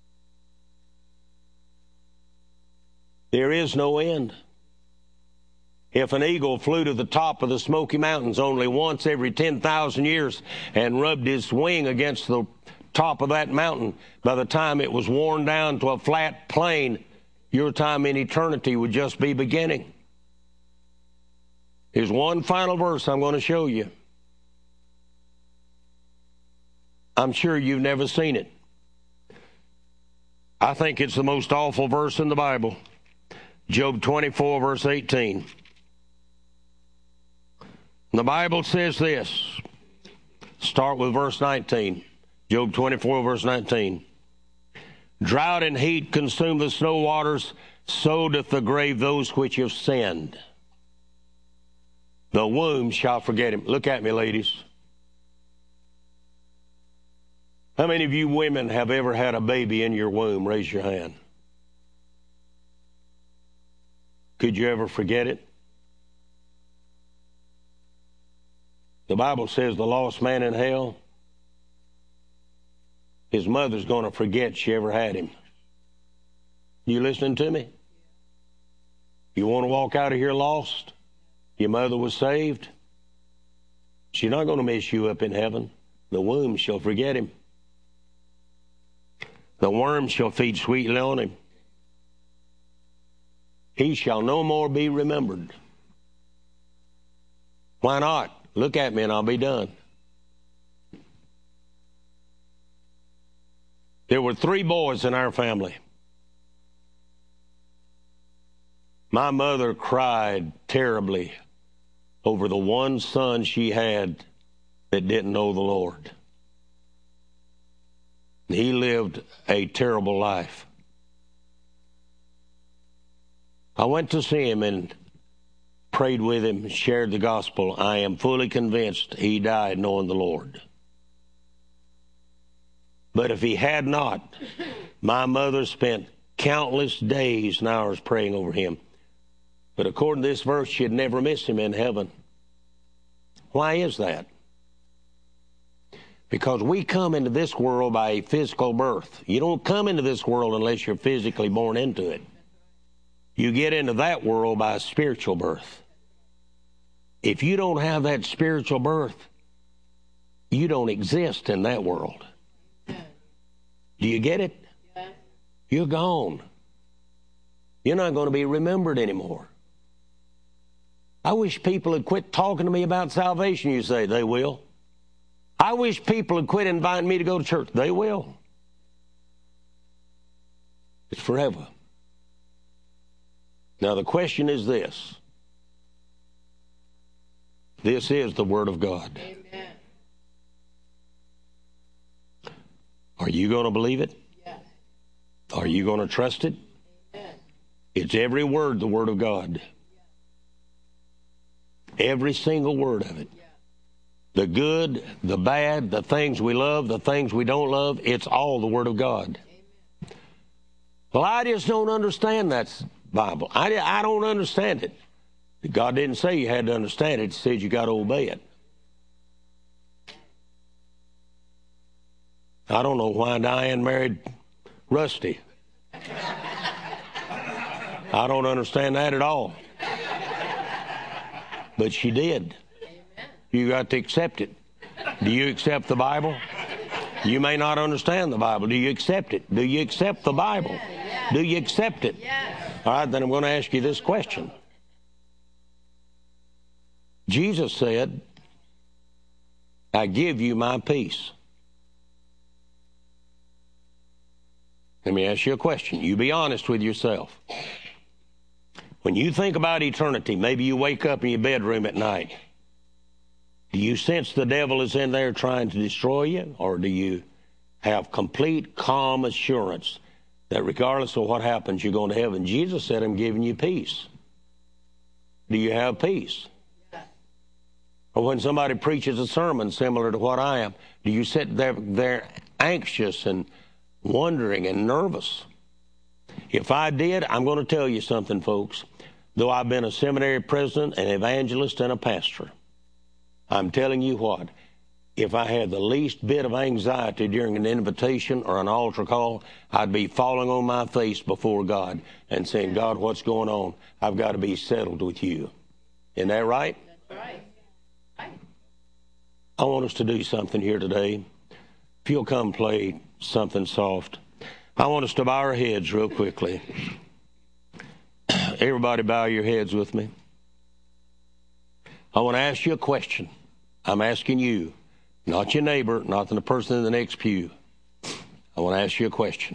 There is no end. If an eagle flew to the top of the Smoky Mountains only once every 10,000 years and rubbed his wing against the top of that mountain, by the time it was worn down to a flat plain, your time in eternity would just be beginning. Here's one final verse I'm going to show you. I'm sure you've never seen it. I think it's the most awful verse in the Bible. Job 24, verse 18. The Bible says this. Start with verse 19. Job 24, verse 19. Drought and heat consume the snow waters, so doth the grave those which have sinned. The womb shall forget him. Look at me, ladies. How many of you women have ever had a baby in your womb? Raise your hand. Could you ever forget it? The Bible says the lost man in hell, his mother's going to forget she ever had him. You listening to me? You want to walk out of here lost? Your mother was saved? She's not going to mess you up in heaven. The womb shall forget him. The worm shall feed sweetly on him. He shall no more be remembered. Why not? Look at me and I'll be done. There were 3 boys in our family. My mother cried terribly over the one son she had that didn't know the Lord. He lived a terrible life. I went to see him and prayed with him, shared the gospel. I am fully convinced he died knowing the Lord. But if he had not, my mother spent countless days and hours praying over him. But according to this verse, she'd never miss him in heaven. Why is that? Because we come into this world by a physical birth. You don't come into this world unless you're physically born into it. You get into that world by a spiritual birth. If you don't have that spiritual birth, you don't exist in that world. Do you get it? You're gone. You're not going to be remembered anymore. I wish people would quit talking to me about salvation. You say, they will. I wish people would quit inviting me to go to church. They will. It's forever. Now the question is this. This is the Word of God. Amen. Are you going to believe it? Yes. Are you going to trust it? Amen. It's every word the Word of God. Every single word of it. The good, the bad, the things we love, the things we don't love, it's all the Word of God. Amen. Well, I just don't understand that Bible. I don't understand it. God didn't say you had to understand it. He said you got to obey it. I don't know why Diane married Rusty. I don't understand that at all. But she did. You got to accept it. Do you accept the Bible? You may not understand the Bible. Do you accept it? Do you accept the Bible? Do you accept it? All right, then I'm going to ask you this question. Jesus said, I give you my peace. Let me ask you a question. You be honest with yourself. When you think about eternity, maybe you wake up in your bedroom at night. Do you sense the devil is in there trying to destroy you? Or do you have complete, calm assurance that regardless of what happens, you're going to heaven? Jesus said, I'm giving you peace. Do you have peace? Or when somebody preaches a sermon similar to what I am, do you sit there anxious and wondering and nervous? If I did, I'm going to tell you something, folks. Though I've been a seminary president, an evangelist, and a pastor, I'm telling you what, if I had the least bit of anxiety during an invitation or an altar call, I'd be falling on my face before God and saying, God, what's going on? I've got to be settled with you. Isn't that right? That's right. I want us to do something here today. If you'll come play something soft. I want us to bow our heads real quickly. Everybody bow your heads with me. I want to ask you a question. I'm asking you, not your neighbor, not the person in the next pew. I want to ask you a question.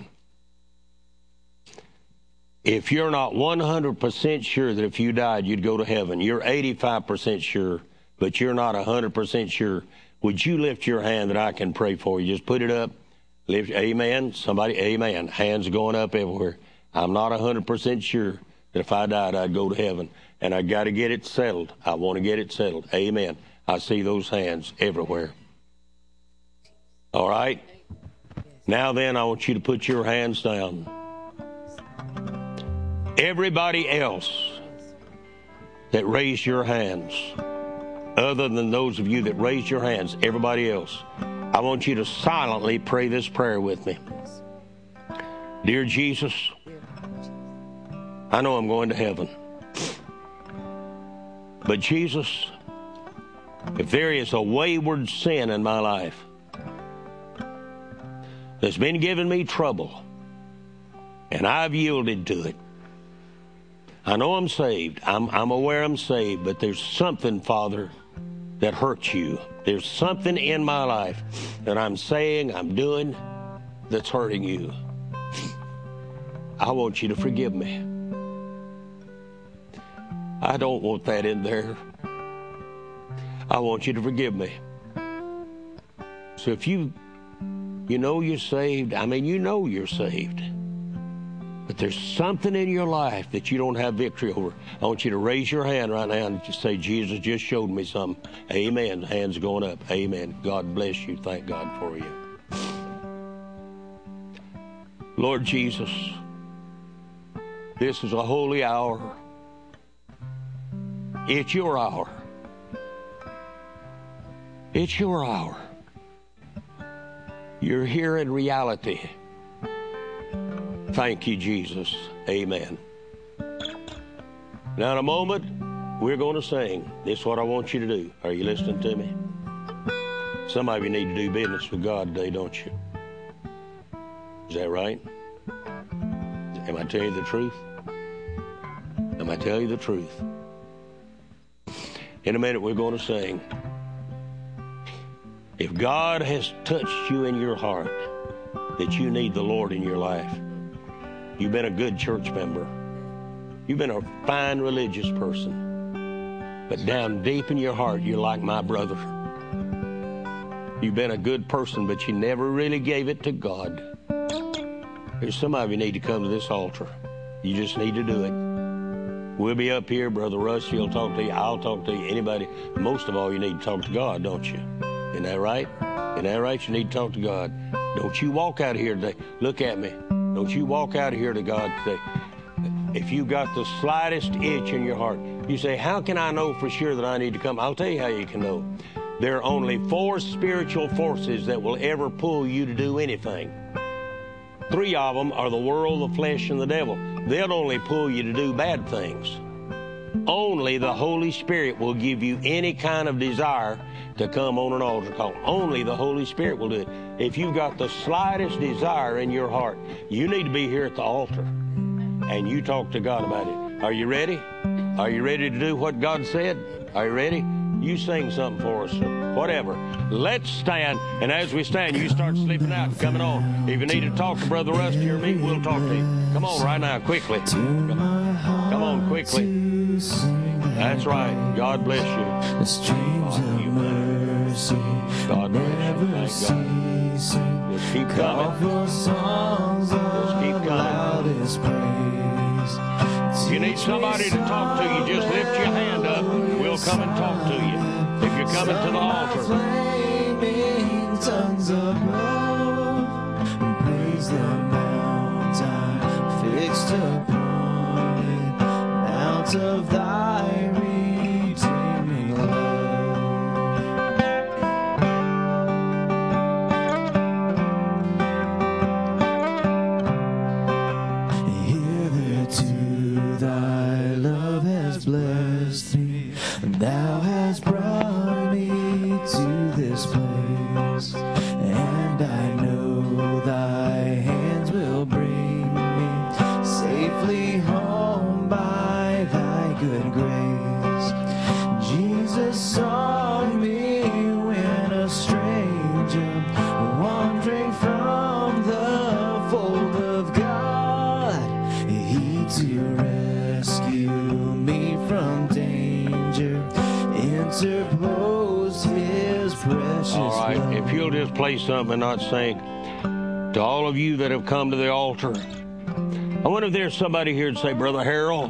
If you're not 100% sure that if you died, you'd go to heaven, you're 85% sure, but you're not 100% sure, would you lift your hand that I can pray for you? Just put it up. Lift, amen. Somebody, amen. Hands going up everywhere. I'm not 100% sure that if I died, I'd go to heaven. And I got to get it settled. I want to get it settled. Amen. I see those hands everywhere. All right? Now then, I want you to put your hands down. Everybody else that raised your hands, other than those of you that raised your hands, everybody else, I want you to silently pray this prayer with me. Dear Jesus, I know I'm going to heaven. But Jesus, if there is a wayward sin in my life that's been giving me trouble, and I've yielded to it, I know I'm saved. I'm aware I'm saved, but there's something, Father, that hurts you. There's something in my life that I'm saying, I'm doing, that's hurting you. I want you to forgive me. I don't want that in there. I want you to forgive me. So if you know you're saved, you know you're saved, but there's something in your life that you don't have victory over, I want you to raise your hand right now and just say, Jesus just showed me something. Amen. Hands going up. Amen. God bless you. Thank God for you. Lord Jesus, this is a holy hour. It's your hour. It's your hour. You're here in reality. Thank you, Jesus. Amen. Now in a moment, we're going to sing. This is what I want you to do. Are you listening to me? Some of you need to do business with God today, don't you? Is that right? Am I telling you the truth? Am I telling you the truth? In a minute, we're going to sing. If God has touched you in your heart that you need the Lord in your life, you've been a good church member, you've been a fine religious person, but down deep in your heart, you're like my brother. You've been a good person, but you never really gave it to God. There's some of you need to come to this altar. You just need to do it. We'll be up here. Brother Rusty will talk to you. I'll talk to you. Anybody. Most of all, you need to talk to God, don't you? Isn't that right? Isn't that right? You need to talk to God. Don't you walk out of here today. Look at me. Don't you walk out of here to God today. If you got the slightest itch in your heart, you say, how can I know for sure that I need to come? I'll tell you how you can know. There are only 4 spiritual forces that will ever pull you to do anything. 3 of them are the world, the flesh, and the devil. They'll only pull you to do bad things. Only the Holy Spirit will give you any kind of desire to come on an altar call. Only the Holy Spirit will do it. If you've got the slightest desire in your heart, you need to be here at the altar and you talk to God about it. Are you ready? Are you ready to do what God said? Are you ready? You sing something for us, whatever. Let's stand, and as we stand, you start slipping out and coming on. If you need to talk to Brother Rusty or me, we'll talk to you. Come on right now, quickly. Come on, quickly. That's right. God bless you. God bless you. Thank God. Just keep coming. Just keep coming. If you need somebody to talk to you, just lift your hand up. We'll come and talk to you. If you're coming to the altar. Flaming tongues of love, praise the mountain fixed upon it, mount of thy redeeming love. Hitherto thy love has blessed me, and thou hast brought me to this place, and I know thy hands will bring me safely home by thy good grace. Jesus saw me when a stranger, wandering from the fold of God, he to rescue me from danger interposed his precious All right, blood. if you'll just play something and not sing. To all of you that have come to the altar, I wonder if there's somebody here to say, Brother Harold,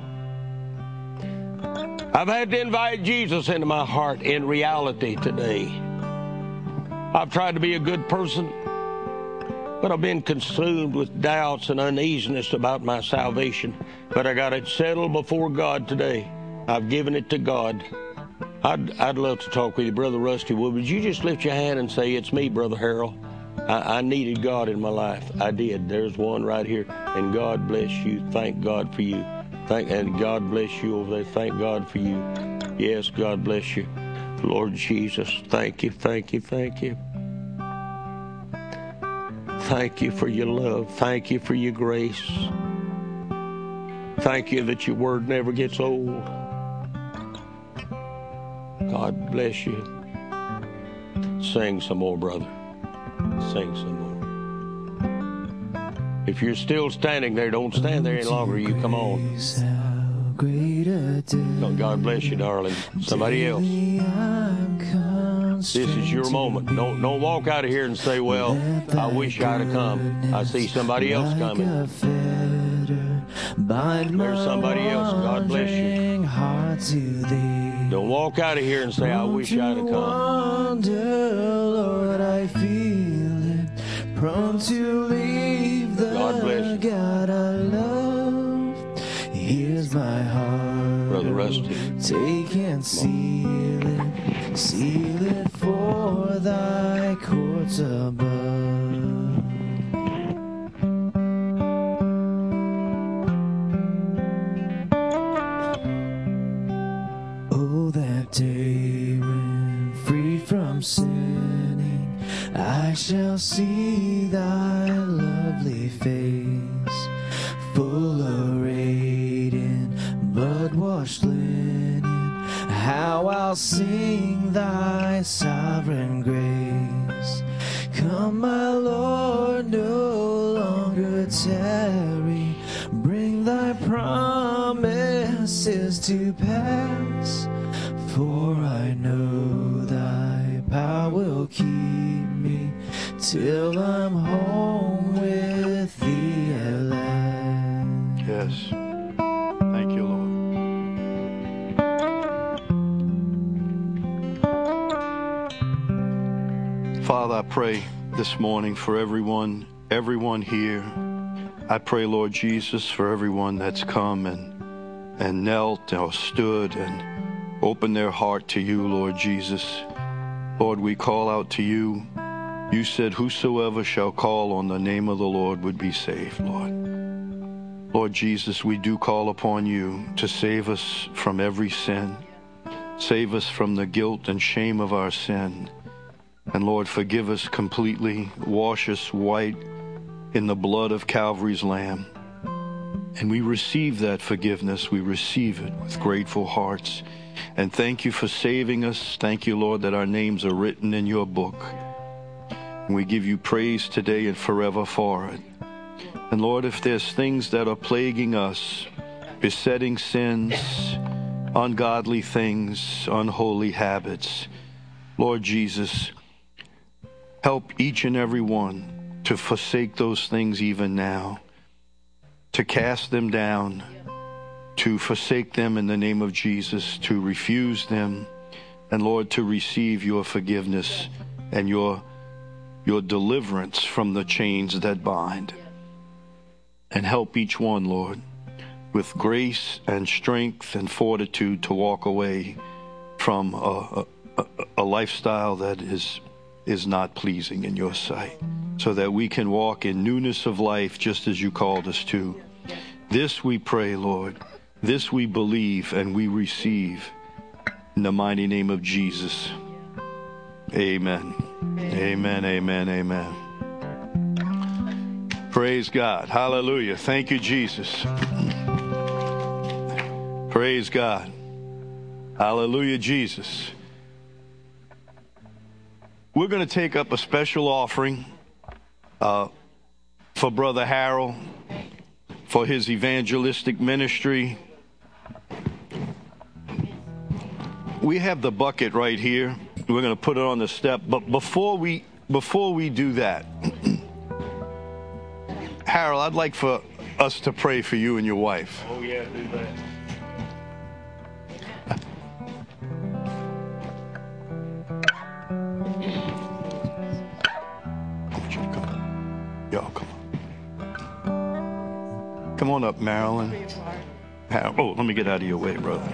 I've had to invite Jesus into my heart in reality today. I've tried to be a good person, but I've been consumed with doubts and uneasiness about my salvation. But I got it settled before God today. I've given it to God. I'd love to talk with you, Brother Rusty Wood. Would you just lift your hand and say, it's me, Brother Harold. I needed God in my life. I did. There's one right here. And God bless you. Thank God for you. And God bless you over there. Thank God for you. Yes, God bless you. Lord Jesus, thank you, thank you, thank you. Thank you for your love. Thank you for your grace. Thank you that your word never gets old. God bless you. Sing some more, brother. Sing some more. If you're still standing there, don't stand there any longer. You come on. greater day. Oh, God bless you, darling. Somebody else. This is your moment. Don't walk out of here and say, well, I wish I'd have come. I see somebody else coming. There's somebody else. God bless you. Don't walk out of here and say, I wish I'd have come. Lord, I feel it. Prone to leave the God I love. Here's my heart. Brother Rusty. Take and seal it for thy courts above. Oh, that day when free from sinning, I shall see thy lovely face, full arrayed in blood-washed linen. How I'll sing thy sovereign grace. Come, my Lord, no longer tarry. Bring thy promises to pass. For I know thy power will keep me till I'm home with thee at last. Yes. Thank you, Lord. Father, I pray this morning for everyone here. I pray, Lord Jesus, for everyone that's come and knelt or stood and opened their heart to you, Lord Jesus. Lord, we call out to you. You said, whosoever shall call on the name of the Lord would be saved, Lord. Lord Jesus, we do call upon you to save us from every sin. Save us from the guilt and shame of our sin. And Lord, forgive us completely. Wash us white in the blood of Calvary's Lamb. And we receive that forgiveness. We receive it with grateful hearts. And thank you for saving us. Thank you, Lord, that our names are written in your book. And we give you praise today and forever for it. And Lord, if there's things that are plaguing us, besetting sins, ungodly things, unholy habits, Lord Jesus, help each and every one to forsake those things even now, to cast them down, to forsake them in the name of Jesus, to refuse them, and Lord, to receive your forgiveness and your deliverance from the chains that bind. And help each one, Lord, with grace and strength and fortitude to walk away from a lifestyle that is not pleasing in your sight, so that we can walk in newness of life just as you called us to. This we pray, Lord. This we believe and we receive in the mighty name of Jesus. Amen. Amen, amen, amen. Praise God. Hallelujah. Thank you, Jesus. Praise God. Hallelujah, Jesus. We're going to take up a special offering for Brother Harold, for his evangelistic ministry. We have the bucket right here. We're going to put it on the step. But before we do that, Harold, I'd like for us to pray for you and your wife. Oh, yeah, do that. Y'all, come on. Come on up, Marilyn. Oh, let me get out of your way, brother.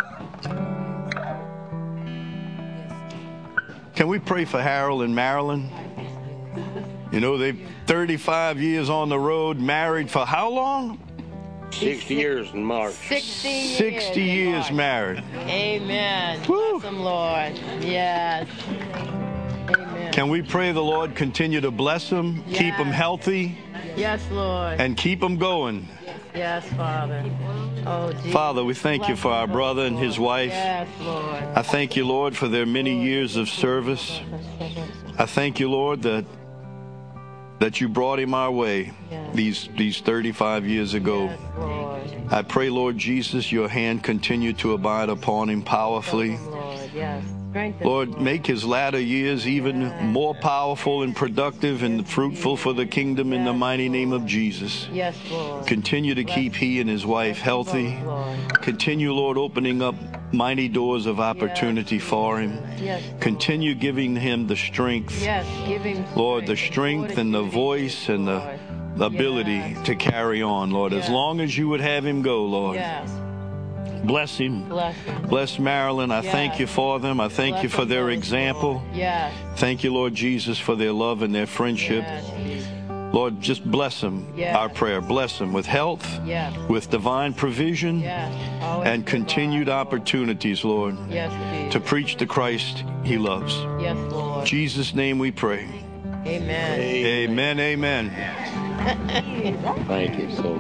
Can we pray for Harold and Marilyn? You know, they've 35 years on the road, married for how long? 60 years in March. 60 years married. Amen. Woo. Bless them, Lord. Yes. Amen. Can we pray the Lord continue to bless them, keep them healthy, Yes, Lord. and keep them going? Yes, Father. Oh, Jesus. Father, we thank you for our brother and his wife. Yes, Lord. I thank you, Lord, for their many years of service. I thank you, Lord, that that you brought him our way Yes. these 35 years ago. Yes, Lord. I pray, Lord Jesus, your hand continue to abide upon him powerfully. Lord, yes. Strengthen Lord, make his latter years even more powerful and productive and fruitful for the kingdom in the mighty name of Jesus. Yes, Lord. Continue to keep he and his wife healthy. Lord. Continue, Lord, opening up mighty doors of opportunity for him. Yes. Continue giving him the strength, Yes, give him Lord, the strength and the voice and the ability to carry on, Lord, as Yes. long as you would have him go, Lord. Yes. Bless him. Bless him. Bless Marilyn. I Yes. thank you for them. I thank you Bless for them their both, example. Lord. Yes. Thank you, Lord Jesus, for their love and their friendship. Yes, Jesus. Lord, just bless them, Yes. our prayer. Bless them with health, Yes. with divine provision, Yes. Always and continued provide, Lord. opportunities, Lord, Yes, Jesus. to preach the Christ he loves. Yes, Lord. In Jesus' name we pray. Amen. Amen, amen. Thank you so much.